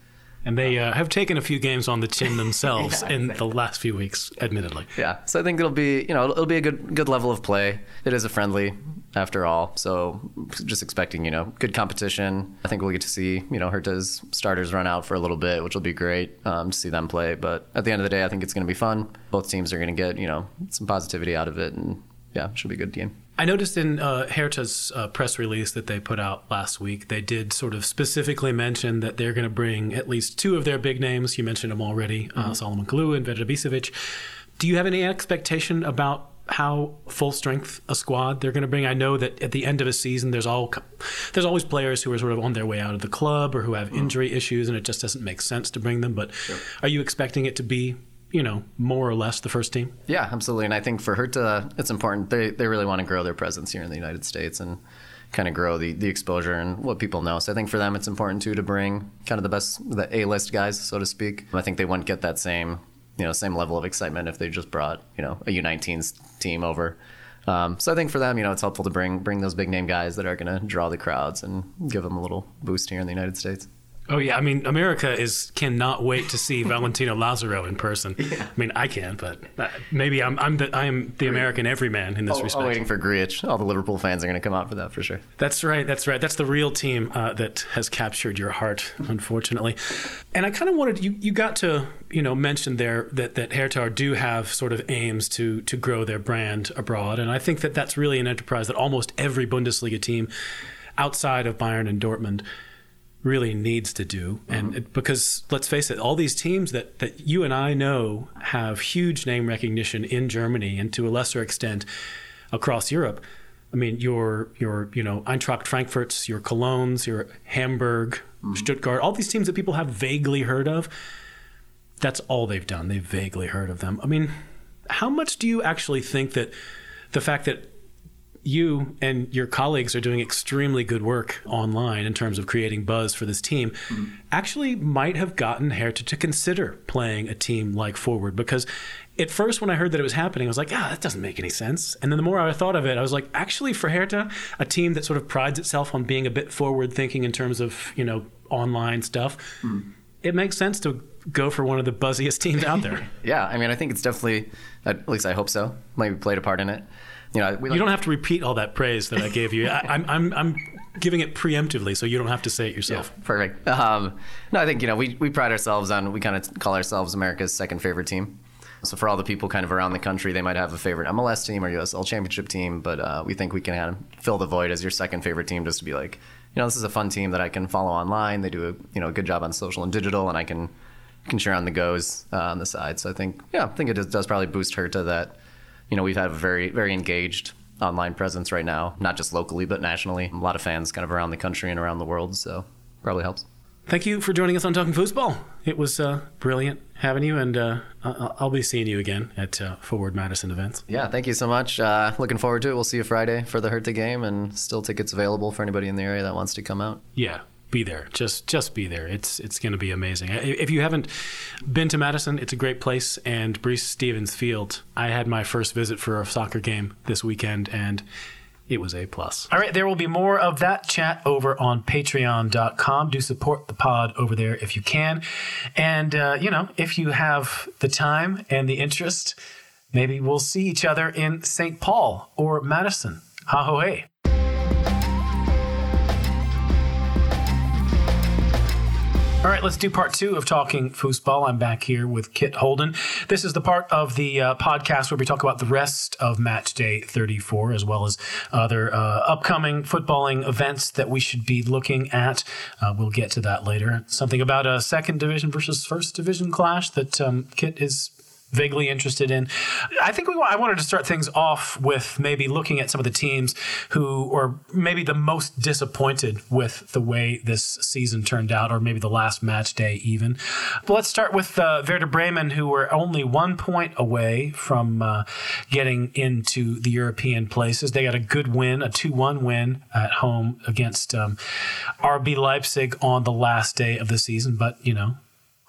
And they uh, have taken a few games on the chin themselves yeah, in exactly. the last few weeks, admittedly. Yeah, so I think it'll be, you know, it'll be a good good level of play. It is a friendly, after all, so just expecting, you know, good competition. I think we'll get to see, you know, Hertha's starters run out for a little bit, which will be great um, to see them play. But at the end of the day, I think it's going to be fun. Both teams are going to get, you know, some positivity out of it, and yeah, it should be a good game. I noticed in uh, Hertha's uh, press release that they put out last week, they did sort of specifically mention that they're going to bring at least two of their big names. You mentioned them already, mm-hmm. uh, Solomon Kalou and Vedra Ibisevic. Do you have any expectation about how full strength a squad they're going to bring? I know that at the end of a season, there's all there's always players who are sort of on their way out of the club or who have injury mm-hmm. issues, and it just doesn't make sense to bring them. But sure. Are you expecting it to be, you know, more or less the first team? Yeah, absolutely. And I think for Hertha, it's important. They they really want to grow their presence here in the United States and kind of grow the, the exposure and what people know. So I think for them, it's important too to bring kind of the best, the A-list guys, so to speak. I think they wouldn't get that same, you know, same level of excitement if they just brought, you know, a U nineteens team over. Um, so I think for them, you know, it's helpful to bring bring those big name guys that are going to draw the crowds and give them a little boost here in the United States. Oh, yeah. I mean, America is cannot wait to see Valentino Lazaro in person. Yeah. I mean, I can, but uh, maybe I'm I'm the, I am the American everyman in this oh, respect. I'm waiting for Grujic. All the Liverpool fans are going to come out for that for sure. That's right. That's right. That's the real team uh, that has captured your heart, unfortunately. And I kind of wanted you. You got to you know mention there that that Hertha do have sort of aims to to grow their brand abroad, and I think that that's really an enterprise that almost every Bundesliga team outside of Bayern and Dortmund really needs to do. And mm-hmm. it, because let's face it, all these teams that, that you and I know have huge name recognition in Germany and to a lesser extent across Europe. I mean, your, your you know, Eintracht Frankfurts, your Colognes, your Hamburg, mm-hmm. Stuttgart, all these teams that people have vaguely heard of, that's all they've done. They've vaguely heard of them. I mean, how much do you actually think that the fact that you and your colleagues are doing extremely good work online in terms of creating buzz for this team mm-hmm. actually might have gotten Hertha to consider playing a team like Forward? Because at first when I heard that it was happening, I was like, ah, that doesn't make any sense. And then the more I thought of it, I was like, actually for Hertha, a team that sort of prides itself on being a bit forward thinking in terms of, you know, online stuff, mm-hmm. it makes sense to go for one of the buzziest teams out there. Yeah, I mean, I think it's definitely, at least I hope so, maybe played a part in it. You know, we like, you don't have to repeat all that praise that I gave you. I, I'm, I'm, I'm giving it preemptively, so you don't have to say it yourself. Yeah, perfect. Um, no, I think you know we we pride ourselves on we kind of call ourselves America's second favorite team. So for all the people kind of around the country, they might have a favorite M L S team or U S L Championship team, but uh, we think we can kind of fill the void as your second favorite team, just to be like, you know, this is a fun team that I can follow online. They do a you know a good job on social and digital, and I can can share on the goes uh, on the side. So I think yeah, I think it does, does probably boost Hertha that you know we've had a very very engaged online presence right now, not just locally, but nationally. A lot of fans kind of around the country and around the world, so probably helps. Thank you for joining us on Talking Foosball. It was uh, brilliant having you, and uh, I'll be seeing you again at uh, Forward Madison events. Yeah, thank you so much. Uh, looking forward to it. We'll see you Friday for the Hertha game, and still tickets available for anybody in the area that wants to come out. Yeah. Be there. Just just be there. It's it's going to be amazing. If you haven't been to Madison, it's a great place. And Breese Stevens Field, I had my first visit for a soccer game this weekend, and it was A plus. All right, there will be more of that chat over on patreon dot com. Do support the pod over there if you can. And, uh, you know, if you have the time and the interest, maybe we'll see each other in Saint Paul or Madison. Ha ho hey. All right, let's do part two of Talking Foosball. I'm back here with Kit Holden. This is the part of the uh, podcast where we talk about the rest of Match Day thirty-four, as well as other uh, upcoming footballing events that we should be looking at. Uh, we'll get to that later. Something about a second division versus first division clash that um, Kit is vaguely interested in. I think we. I wanted to start things off with maybe looking at some of the teams who are maybe the most disappointed with the way this season turned out, or maybe the last match day even. But let's start with uh, Werder Bremen, who were only one point away from uh, getting into the European places. They got a good win, a two one win at home against um, R B Leipzig on the last day of the season, but, you know,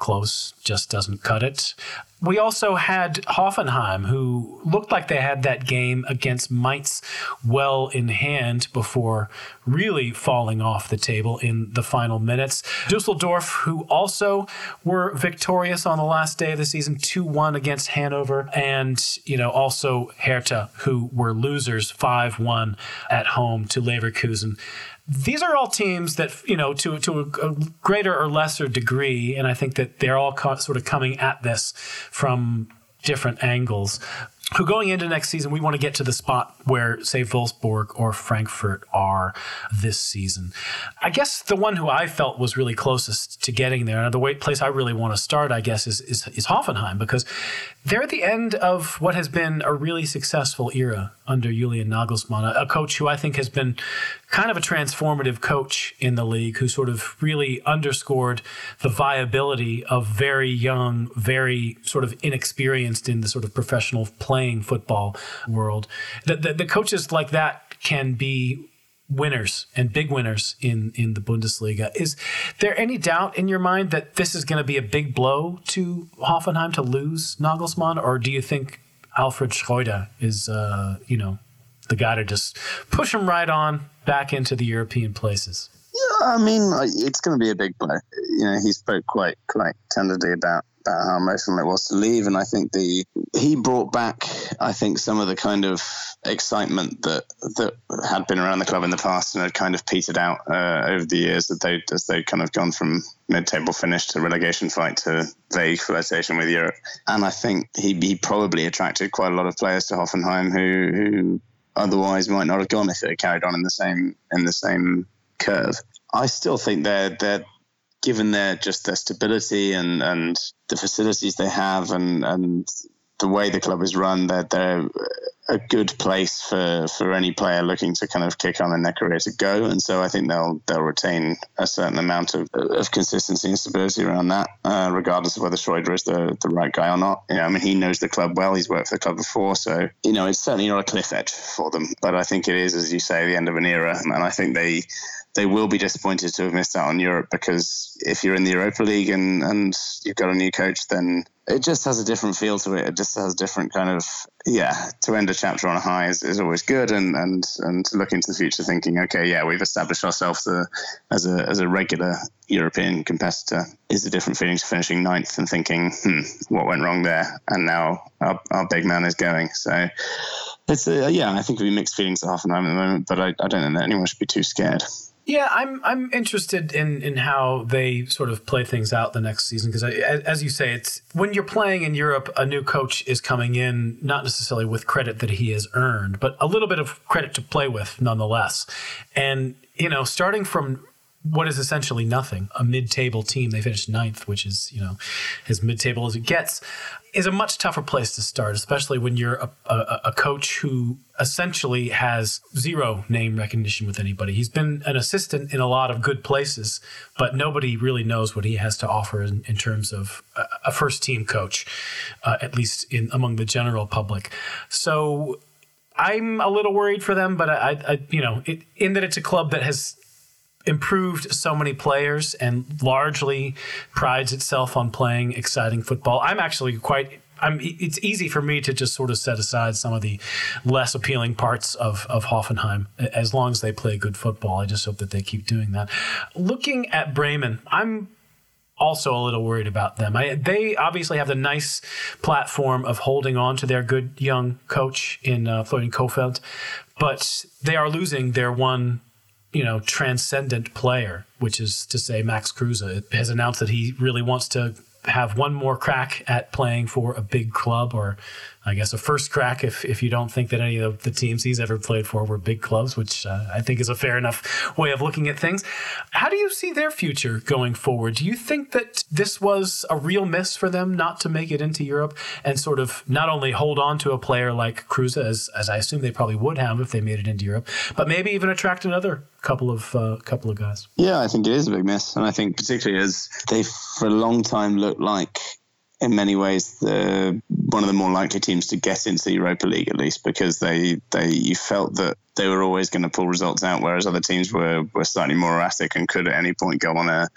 close just doesn't cut it. We also had Hoffenheim, who looked like they had that game against Mainz well in hand before really falling off the table in the final minutes. Dusseldorf, who also were victorious on the last day of the season, two one against Hanover. And, you know, also Hertha, who were losers five one at home to Leverkusen. These are all teams that, you know, to to a, a greater or lesser degree, and I think that they're all co- sort of coming at this from different angles, who going into next season, we want to get to the spot where, say, Wolfsburg or Frankfurt are this season. I guess the one who I felt was really closest to getting there, and the way, place I really want to start, I guess, is, is, is Hoffenheim, because they're at the end of what has been a really successful era under Julian Nagelsmann, a coach who I think has been kind of a transformative coach in the league, who sort of really underscored the viability of very young, very sort of inexperienced in the sort of professional playing football world. The, the, the coaches like that can be winners and big winners in, in the Bundesliga. Is there any doubt in your mind that this is going to be a big blow to Hoffenheim to lose Nagelsmann, or do you think Alfred Schreuder is, uh, you know, the guy to just push him right on back into the European places? Yeah, I mean, it's going to be a big blow. You know, he spoke quite quite tenderly about, about how emotional it was to leave, and I think the he brought back, I think, some of the kind of excitement that that had been around the club in the past and had kind of petered out uh, over the years, that they as they kind of gone from mid-table finish to relegation fight to vague flirtation with Europe. And I think he he probably attracted quite a lot of players to Hoffenheim who who otherwise might not have gone if they carried on in the same in the same curve. I still think they're they're given their just their stability and, and the facilities they have and, and the way the club is run, they're they're a good place for, for any player looking to kind of kick on in their career to go. And so I think they'll they'll retain a certain amount of, of consistency and stability around that, uh, regardless of whether Schreuder is the, the right guy or not. You know, I mean, he knows the club well. He's worked for the club before. So, you know, it's certainly not a cliff edge for them. But I think it is, as you say, the end of an era. And I think they they will be disappointed to have missed out on Europe, because if you're in the Europa League and, and you've got a new coach, then it just has a different feel to it. It just has a different kind of, yeah, to end a chapter on a high is, is always good. And, and, and to look into the future thinking, okay, yeah, we've established ourselves a, as a as a regular European competitor is a different feeling to finishing ninth and thinking, hmm, what went wrong there? And now our, our big man is going. So it's, a, yeah, I think it'll be mixed feelings at Hoffenheim at the moment, but I, I don't think that anyone should be too scared. Yeah, I'm I'm interested in, in how they sort of play things out the next season, because as you say, it's when you're playing in Europe, a new coach is coming in not necessarily with credit that he has earned, but a little bit of credit to play with nonetheless. And, you know, starting from what is essentially nothing, a mid-table team, they finished ninth, which is, you know, as mid-table as it gets, is a much tougher place to start, especially when you're a, a, a coach who essentially has zero name recognition with anybody. He's been an assistant in a lot of good places, but nobody really knows what he has to offer in, in terms of a, a first-team coach, uh, at least in among the general public. So I'm a little worried for them, but I, I you know, it, in that it's a club that has improved so many players and largely prides itself on playing exciting football. I'm actually quite I'm it's easy for me to just sort of set aside some of the less appealing parts of of Hoffenheim as long as they play good football. I just hope that they keep doing that. Looking at Bremen, I'm also a little worried about them. I, they obviously have the nice platform of holding on to their good young coach in uh, Florian Kohfeldt, but they are losing their one you know, transcendent player, which is to say Max Kruse has announced that he really wants to have one more crack at playing for a big club, or I guess a first crack if if you don't think that any of the teams he's ever played for were big clubs, which uh, I think is a fair enough way of looking at things. How do you see their future going forward? Do you think that this was a real miss for them not to make it into Europe and sort of not only hold on to a player like Kruse, as, as I assume they probably would have if they made it into Europe, but maybe even attract another couple of uh, couple of guys? Yeah, I think it is a big miss. And I think particularly as they for a long time looked like, in many ways, the one of the more likely teams to get into the Europa League, at least, because they, they you felt that they were always going to pull results out, whereas other teams were, were slightly more erratic and could at any point go on a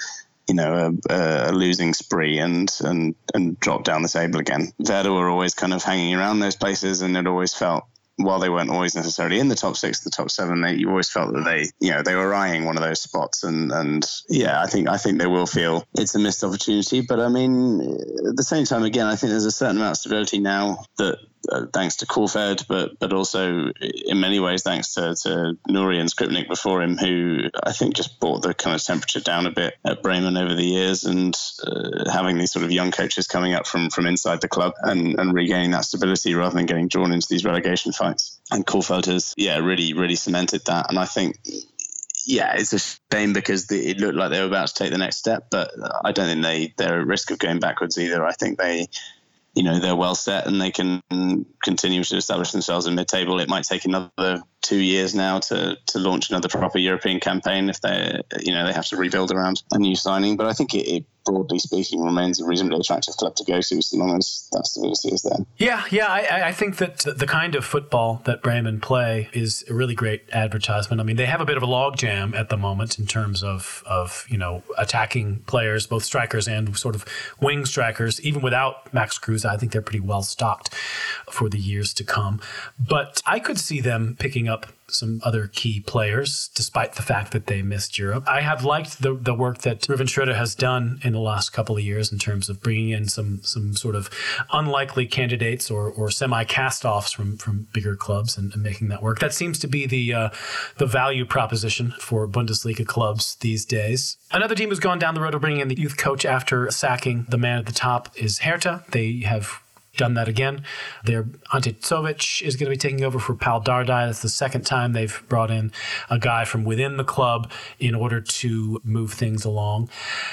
you know, a, a losing spree and, and, and drop down the table again. Werder were always kind of hanging around those places, and it always felt, while they weren't always necessarily in the top six, the top seven, they, you always felt that they, you know, they were eyeing one of those spots. And, and yeah, I think I think they will feel it's a missed opportunity. But I mean, at the same time, again, I think there's a certain amount of stability now that, uh, thanks to Koolfeld, but but also in many ways thanks to, to Nouri and Skripnik before him, who I think just brought the kind of temperature down a bit at Bremen over the years, and uh, having these sort of young coaches coming up from, from inside the club and, and regaining that stability rather than getting drawn into these relegation fights. And Koolfeld has, yeah, really, really cemented that. And I think, yeah, it's a shame because the, it looked like they were about to take the next step, but I don't think they, they're at risk of going backwards either. I think they, you know, they're well set and they can continue to establish themselves in mid-table. It might take another two years now to, to launch another proper European campaign if they, you know, they have to rebuild around a new signing. But I think it, it broadly speaking, remains a reasonably attractive club to go to so long as that stability is there. Yeah, yeah, I, I think that the kind of football that Bremen play is a really great advertisement. I mean, they have a bit of a logjam at the moment in terms of, of, you know, attacking players, both strikers and sort of wing strikers. Even without Max Kruse, I think they're pretty well stocked for the years to come. But I could see them picking up some other key players, despite the fact that they missed Europe. I have liked the the work that Ruven Schröder has done in the last couple of years in terms of bringing in some some sort of unlikely candidates or or semi-cast-offs from from bigger clubs and, and making that work. That seems to be the uh, the value proposition for Bundesliga clubs these days. Another team who's gone down the road of bringing in the youth coach after sacking the man at the top is Hertha. They have done that again. Their Ante Covic is going to be taking over for Paul Dardai. That's the second time they've brought in a guy from within the club in order to move things along.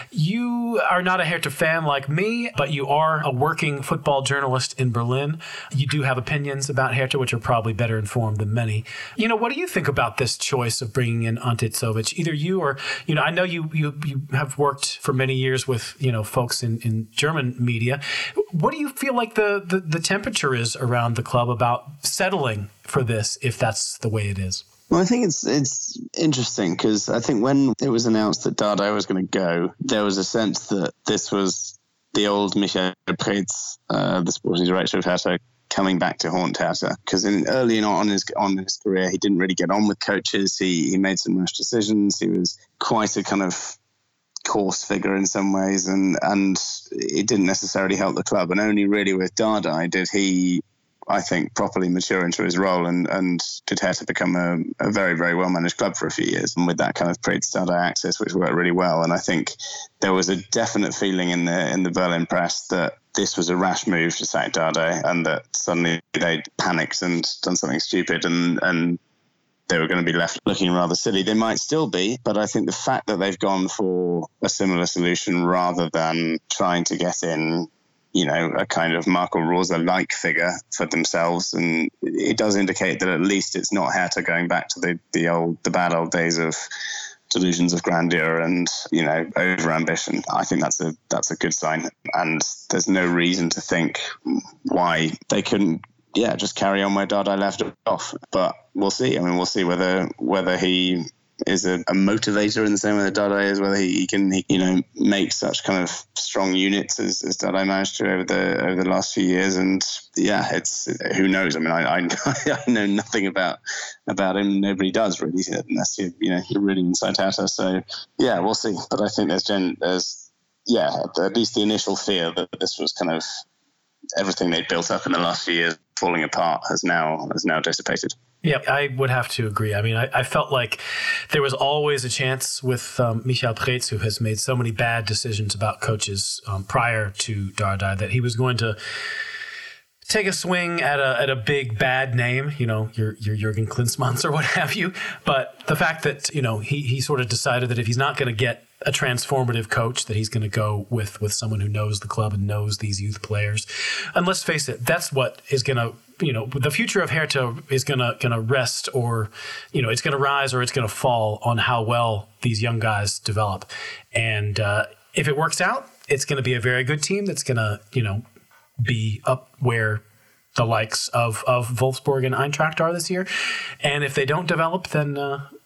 You are not a Hertha fan like me, but you are a working football journalist in Berlin. You do have opinions about Hertha, which are probably better informed than many. You know, what do you think about this choice of bringing in Ante Covic? Either you or, you know, I know you you you have worked for many years with, you know, folks in, in German media. What do you feel like the The, the temperature is around the club about settling for this, if that's the way it is? Well, I think it's it's interesting because I think when it was announced that Dardai was going to go, there was a sense that this was the old Michael Preetz, uh, the sporting director of Hertha, coming back to haunt Hertha. Because early on in his on his career, he didn't really get on with coaches. He he made some rash decisions. He was quite a kind of coarse figure in some ways, and and it didn't necessarily help the club. And only really with Dardai did he, I think, properly mature into his role, and and did Hertha become a, a very, very well managed club for a few years, and with that kind of Preetz-Dardai axis, which worked really well. And I think there was a definite feeling in the in the Berlin press that this was a rash move to sack Dardai, and that suddenly they'd panicked and done something stupid, and and they were going to be left looking rather silly. They might still be, but I think the fact that they've gone for a similar solution rather than trying to get in, you know, a kind of Marco Rose-like figure for themselves, and it does indicate that at least it's not Hertha going back to the, the old, the bad old days of delusions of grandeur and, you know, over ambition. I think that's a that's a good sign, and there's no reason to think why they couldn't, yeah, just carry on where Dardai left off. But we'll see. I mean, we'll see whether whether he is a, a motivator in the same way that Dardai is, whether he, he can, he, you know, make such kind of strong units as, as Dardai managed to over the over the last few years. And yeah, it's who knows. I mean, I I, I know nothing about about him. Nobody does really, unless you you know you're really inside Hertha. So yeah, we'll see. But I think there's gen, there's yeah, at least the initial fear that this was kind of everything they'd built up in the last few years falling apart has now has now dissipated. Yeah, I would have to agree. I mean, I, I felt like there was always a chance with um, Michael Preetz, who has made so many bad decisions about coaches um, prior to Dardai, that he was going to take a swing at a at a big bad name, you know, your your Jurgen Klinsmanns or what have you. But the fact that, you know, he he sort of decided that if he's not going to get a transformative coach, that he's going to go with with someone who knows the club and knows these youth players. And let's face it, that's what is going to, you know, the future of Hertha is going to going to rest, or, you know, it's going to rise or it's going to fall on how well these young guys develop. And uh, if it works out, it's going to be a very good team that's going to, you know, be up where the likes of, of Wolfsburg and Eintracht are this year. And if they don't develop, then uh,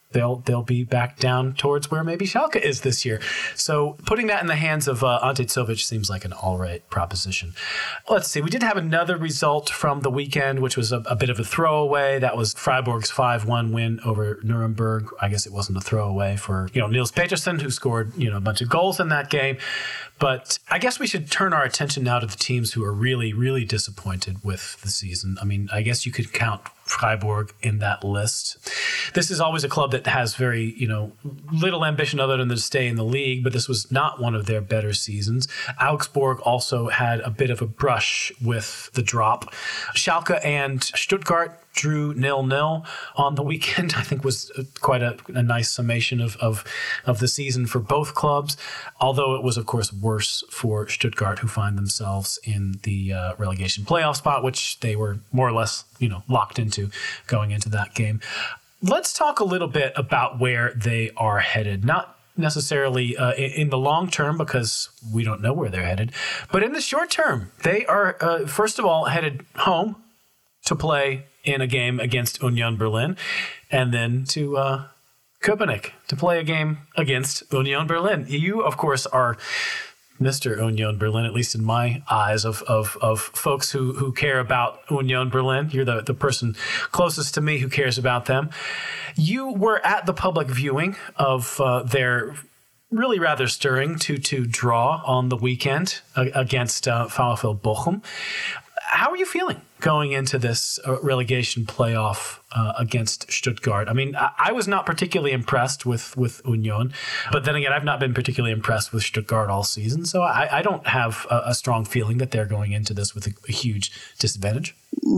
they'll they'll be back down towards where maybe Schalke is this year. So putting that in the hands of uh, Ante Covic seems like an all right proposition. Let's see. We did have another result from the weekend, which was a, a bit of a throwaway. That was Freiburg's five one win over Nuremberg. I guess it wasn't a throwaway for, you know, Niels Petersen, who scored, you know, a bunch of goals in that game. But I guess we should turn our attention now to the teams who are really, really disappointed with the season. I mean, I guess you could count Freiburg in that list. This is always a club that has very, you know, little ambition other than to stay in the league, but this was not one of their better seasons. Augsburg also had a bit of a brush with the drop. Schalke and Stuttgart drew nil-nil on the weekend. I think was quite a, a nice summation of, of of the season for both clubs, although it was, of course, worse for Stuttgart, who find themselves in the uh, relegation playoff spot, which they were more or less, you know, locked into going into that game. Let's talk a little bit about where they are headed. Not necessarily uh, in the long term, because we don't know where they're headed, but in the short term, they are, uh, first of all, headed home to play in a game against Union Berlin, and then to uh, Köpenick to play a game against Union Berlin. You, of course, are Mister Union Berlin, at least in my eyes, of of, of folks who, who care about Union Berlin. You're the, the person closest to me who cares about them. You were at the public viewing of uh, their really rather stirring two two draw on the weekend uh, against uh, VfL Bochum. How are you feeling going into this uh, relegation playoff uh, against Stuttgart? I mean, I, I was not particularly impressed with, with Union, but then again, I've not been particularly impressed with Stuttgart all season, so I, I don't have a, a strong feeling that they're going into this with a, a huge disadvantage.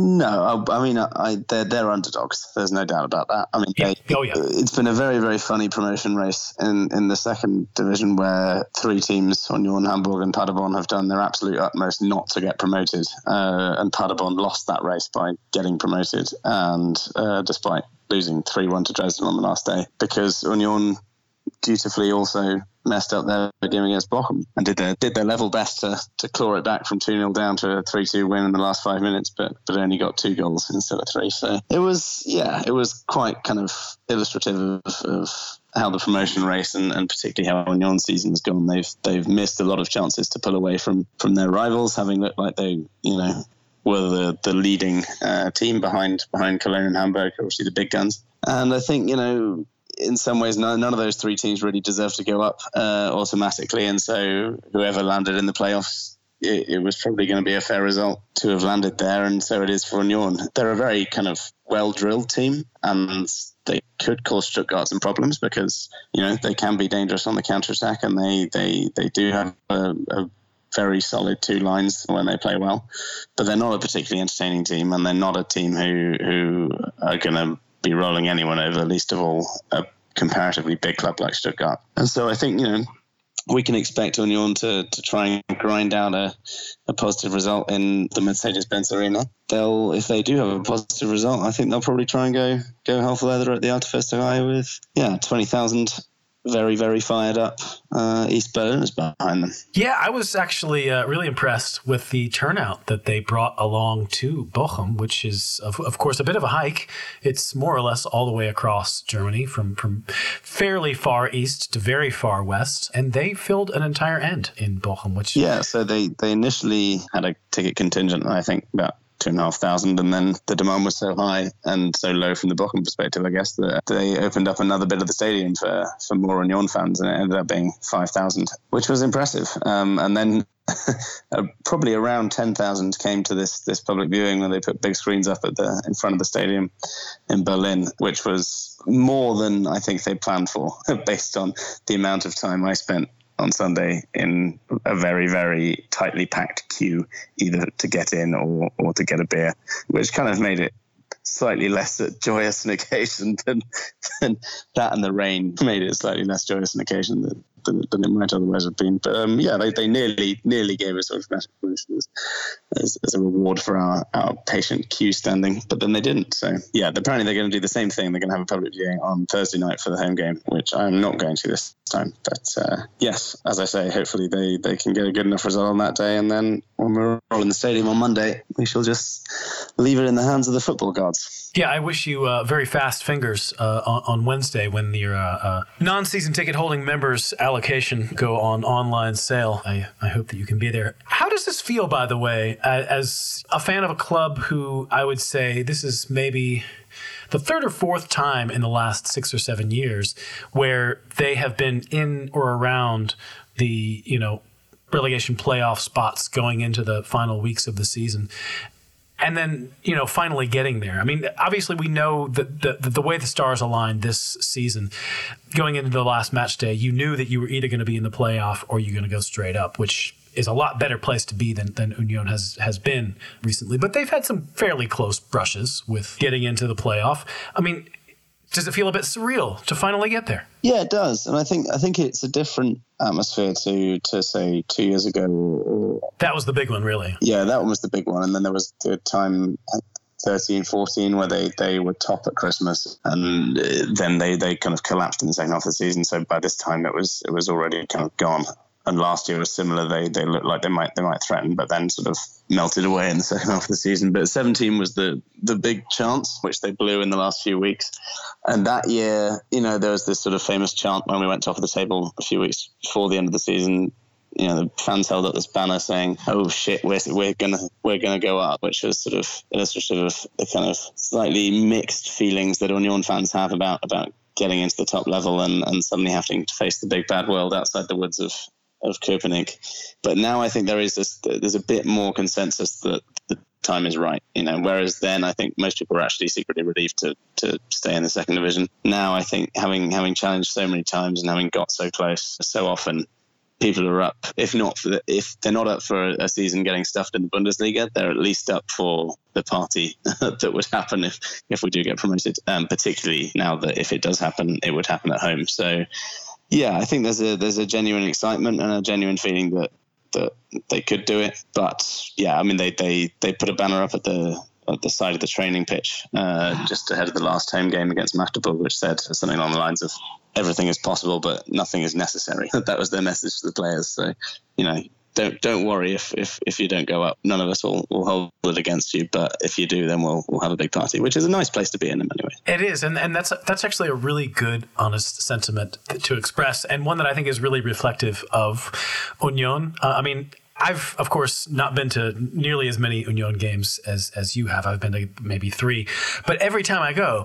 No, I, I mean, I, they're, they're underdogs. There's no doubt about that. I mean, yeah. they, oh, yeah. It's been a very, very funny promotion race in, in the second division, where three teams, Union, Hamburg and Paderborn, have done their absolute utmost not to get promoted. Uh, and Paderborn lost that race by getting promoted, and uh, despite losing three one to Dresden on the last day, because Union dutifully also messed up their game against Bochum and did their did their level best to to claw it back from two nil down to a three two win in the last five minutes, but but only got two goals instead of three. So it was, yeah, it was quite kind of illustrative of, of how the promotion race and, and particularly how Union's season has gone. They've they've missed a lot of chances to pull away from from their rivals, having looked like they, you know, were the, the leading uh, team behind behind Cologne and Hamburg, obviously the big guns. And I think, you know, in some ways, none, none of those three teams really deserve to go up uh, automatically. And so whoever landed in the playoffs, it, it was probably going to be a fair result to have landed there. And so it is for Union. They're a very kind of well-drilled team, and they could cause Stuttgart some problems because, you know, they can be dangerous on the counter-attack, and they, they, they do have a, a very solid two lines when they play well. But they're not a particularly entertaining team, and they're not a team who, who are going to be rolling anyone over, least of all a comparatively big club like Stuttgart. And so I think, you know, we can expect Union to, to try and grind out a, a positive result in the Mercedes-Benz Arena. They'll, if they do have a positive result, I think they'll probably try and go go hell for leather at the Artefesterei with, yeah, twenty thousand very, very fired up uh, East Berliners behind them. Yeah, I was actually uh, really impressed with the turnout that they brought along to Bochum, which is, of, of course, a bit of a hike. It's more or less all the way across Germany, from, from fairly far east to very far west, and they filled an entire end in Bochum, which... Yeah, so they, they initially had a ticket contingent, I think, about two and a half thousand, and then the demand was so high and so low from the Bochum perspective, I guess, that they opened up another bit of the stadium for, for more Union fans, and it ended up being five thousand, which was impressive. Um, and then uh, probably around ten thousand came to this this public viewing, where they put big screens up at the in front of the stadium in Berlin, which was more than I think they planned for, based on the amount of time I spent on Sunday in a very, very tightly packed queue, either to get in or, or to get a beer, which kind of made it slightly less joyous an occasion than, than that, and the rain made it slightly less joyous an occasion than, than, than it might otherwise have been. But um, yeah, they, they nearly nearly gave us automatic promotion as, as, as a reward for our, our patient queue standing, but then they didn't. So yeah, apparently they're going to do the same thing. They're going to have a public viewing on Thursday night for the home game, which I'm not going to this time. But uh, yes, as I say, hopefully they, they can get a good enough result on that day, and then when we're all in the stadium on Monday, we shall just leave it in the hands of the football gods. Yeah, I wish you uh, very fast fingers uh, on, on Wednesday when your uh, uh, non-season ticket holding members allocation go on online sale. I, I hope that you can be there. How does this feel, by the way, as a fan of a club who I would say this is maybe the third or fourth time in the last six or seven years where they have been in or around the, you know, relegation playoff spots going into the final weeks of the season? And then, you know, finally getting there. I mean, obviously we know that the, the, the way the stars aligned this season, going into the last match day, you knew that you were either going to be in the playoff or you're going to go straight up, which is a lot better place to be than, than Union has, has been recently. But they've had some fairly close brushes with getting into the playoff. I mean, does it feel a bit surreal to finally get there? Yeah, it does. And I think I think it's a different atmosphere to, to say, two years ago. Or, that was the big one, really. Yeah, that one was the big one. And then there was the time, thirteen, fourteen, where they, they were top at Christmas. And then they, they kind of collapsed in the second half of the season. So by this time, it was it was already kind of gone. And last year was similar. They they looked like they might they might threaten, but then sort of melted away in the second half of the season. But seventeen was the the big chance, which they blew in the last few weeks. And that year, you know, there was this sort of famous chant when we went top of the table a few weeks before the end of the season. You know, the fans held up this banner saying, "Oh shit, we're we're gonna we're gonna go up," which was sort of illustrative of the kind of slightly mixed feelings that Union fans have about about getting into the top level and, and suddenly having to face the big bad world outside the woods of. of Köpenick. But now I think there is this, there's a bit more consensus that the time is right, you know, whereas then I think most people were actually secretly relieved to, to stay in the second division. Now I think having, having challenged so many times and having got so close so often, people are up, if not for the, if they're not up for a season getting stuffed in the Bundesliga, they're at least up for the party that would happen if, if we do get promoted, um, particularly now that if it does happen, it would happen at home. So yeah, I think there's a there's a genuine excitement and a genuine feeling that, that they could do it. But yeah, I mean they, they, they put a banner up at the at the side of the training pitch uh, just ahead of the last home game against Magdeburg, which said something along the lines of everything is possible, but nothing is necessary. That was their message to the players. So, you know, don't don't worry if, if, if you don't go up. None of us will, will hold it against you. But if you do, then we'll we'll have a big party, which is a nice place to be in in many ways. It is, and, and that's that's actually a really good, honest sentiment to express, and one that I think is really reflective of Union. Uh, I mean, I've, of course, not been to nearly as many Union games as, as you have. I've been to maybe three. But every time I go,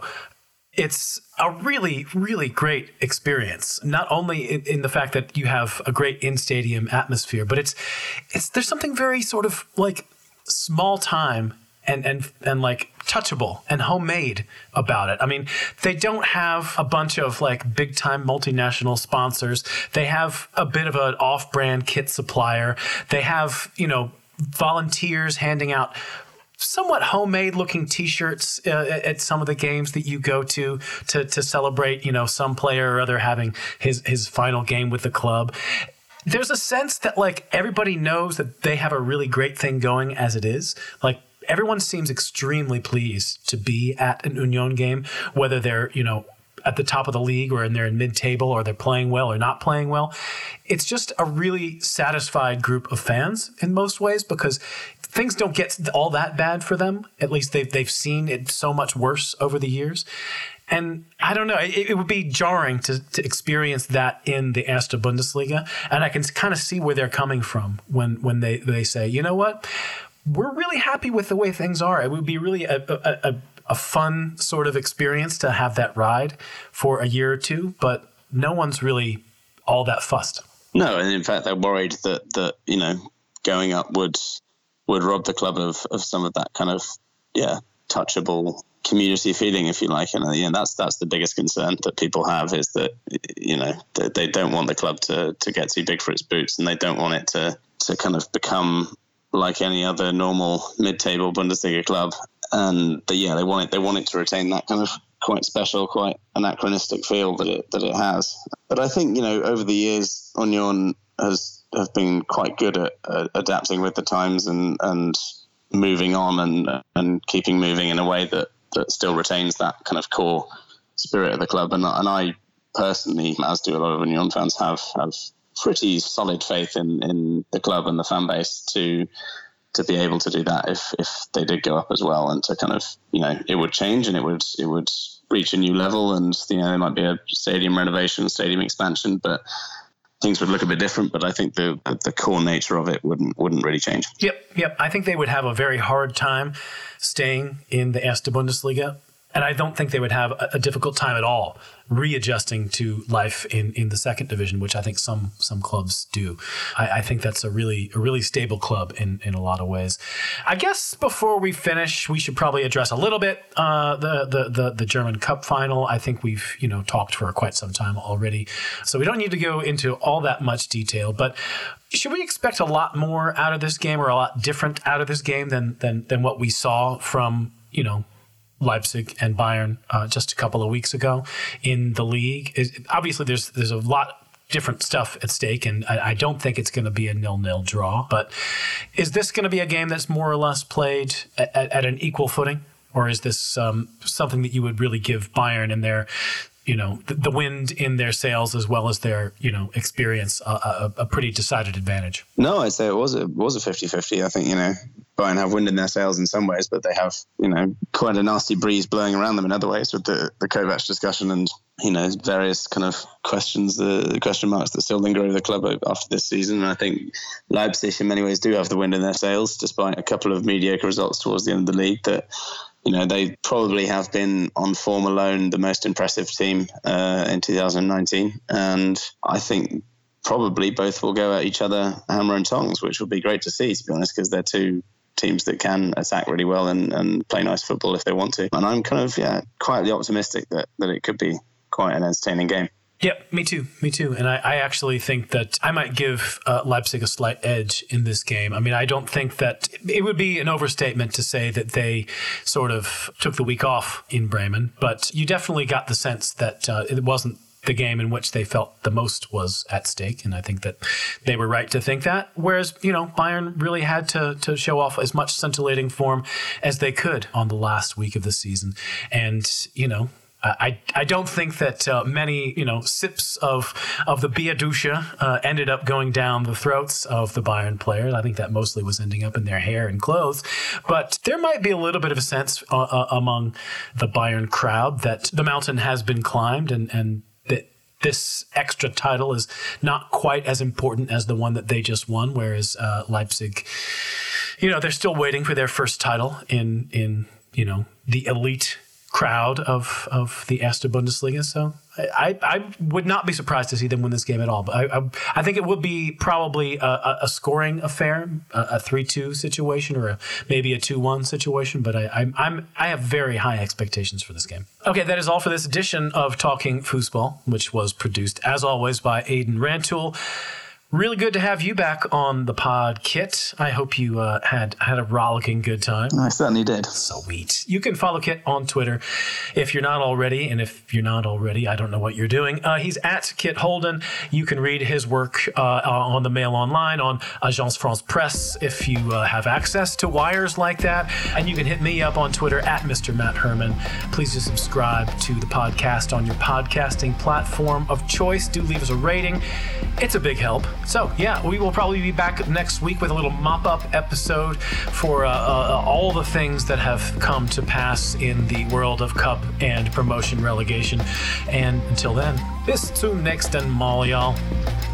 it's a really, really great experience. Not only in, in the fact that you have a great in-stadium atmosphere, but it's it's there's something very sort of like small time and and and like touchable and homemade about it. I mean, they don't have a bunch of like big time multinational sponsors. They have a bit of an off-brand kit supplier. They have, you know, volunteers handing out somewhat homemade looking t-shirts uh, at some of the games that you go to, to to celebrate, you know, some player or other having his his final game with the club. There's a sense that like everybody knows that they have a really great thing going as it is. Like everyone seems extremely pleased to be at an Union game, whether they're, you know, at the top of the league or they're in mid-table or they're playing well or not playing well. It's just a really satisfied group of fans in most ways because things don't get all that bad for them. At least they've, they've seen it so much worse over the years. And I don't know, it, it would be jarring to, to experience that in the Erste Bundesliga. And I can kind of see where they're coming from when, when they, they say, you know what, we're really happy with the way things are. It would be really a, a, a, a fun sort of experience to have that ride for a year or two, but no one's really all that fussed. No, and in fact, they're worried that, that you know, going up would would rob the club of, of some of that kind of, yeah, touchable community feeling, if you like. And, you know, that's that's the biggest concern that people have is that, you know, they, they don't want the club to, to get too big for its boots and they don't want it to, to kind of become like any other normal mid-table Bundesliga club. And they, yeah, they want it. They want it to retain that kind of quite special, quite anachronistic feel that it that it has. But I think, you know, over the years, Union has have been quite good at uh, adapting with the times and and moving on and and keeping moving in a way that that still retains that kind of core spirit of the club. And and I personally, as do a lot of Union fans, have have pretty solid faith in in the club and the fan base to. to be able to do that if if they did go up as well, and to kind of, you know, it would change and it would it would reach a new level, and, you know, there might be a stadium renovation, stadium expansion, but things would look a bit different. But I think the the core nature of it wouldn't wouldn't really change. Yep, yep. I think they would have a very hard time staying in the Erste Bundesliga. And I don't think they would have a, a difficult time at all readjusting to life in, in the second division, which I think some some clubs do. I, I think that's a really a really stable club in, in a lot of ways. I guess before we finish, we should probably address a little bit uh, the, the the the German Cup final. I think we've you know talked for quite some time already, so we don't need to go into all that much detail. But should we expect a lot more out of this game, or a lot different out of this game than than than what we saw from you know? Leipzig and Bayern uh, just a couple of weeks ago in the league? Is, obviously, there's there's a lot different stuff at stake, and I, I don't think it's going to be a nil-nil draw. But is this going to be a game that's more or less played at, at, at an equal footing, or is this um, something that you would really give Bayern and their, you know, the, the wind in their sails as well as their, you know, experience a, a, a pretty decided advantage? No, I'd say it was a, it was a fifty-fifty. I think, you know, Bayern have wind in their sails in some ways, but they have, you know, quite a nasty breeze blowing around them in other ways with the, the Kovac discussion and, you know, various kind of questions, the, the question marks that still linger over the club after this season. And I think Leipzig in many ways do have the wind in their sails, despite a couple of mediocre results towards the end of the league, that, you know, they probably have been on form alone the most impressive team uh, in two thousand nineteen. And I think probably both will go at each other hammer and tongs, which will be great to see, to be honest, because they're two teams that can attack really well and, and play nice football if they want to. And I'm kind of, yeah, quietly optimistic that, that it could be quite an entertaining game. Yep, me too, me too. And I, I actually think that I might give uh, Leipzig a slight edge in this game. I mean, I don't think that it would be an overstatement to say that they sort of took the week off in Bremen, but you definitely got the sense that uh, it wasn't the game in which they felt the most was at stake. And I think that they were right to think that. Whereas, you know, Bayern really had to to show off as much scintillating form as they could on the last week of the season. And, you know, I, I don't think that uh, many, you know, sips of of the Bierdusche uh, ended up going down the throats of the Bayern players. I think that mostly was ending up in their hair and clothes. But there might be a little bit of a sense uh, uh, among the Bayern crowd that the mountain has been climbed, and, and that this extra title is not quite as important as the one that they just won, whereas uh, Leipzig, you know, they're still waiting for their first title in, in you know, the elite crowd of, of the Erste Bundesliga. So I, I would not be surprised to see them win this game at all. But I I, I think it would be probably a, a scoring affair, a three two situation, or a, maybe a two one situation. But I, I'm, I'm I have very high expectations for this game. Okay, that is all for this edition of Talking Fußball, which was produced, as always, by Aidan Rantoul. Really good to have you back on the pod, Kit. I hope you uh, had had a rollicking good time. I certainly did. Sweet. You can follow Kit on Twitter if you're not already, and if you're not already, I don't know what you're doing. Uh, he's at Kit Holden. You can read his work uh, on the Mail Online, on Agence France Presse, if you uh, have access to wires like that. And you can hit me up on Twitter at Mister Matt Herman. Please do subscribe to the podcast on your podcasting platform of choice. Do leave us a rating. It's a big help. So, yeah, we will probably be back next week with a little mop-up episode for uh, uh, all the things that have come to pass in the world of Cup and promotion relegation. And until then, bis zum nächsten Mal, y'all.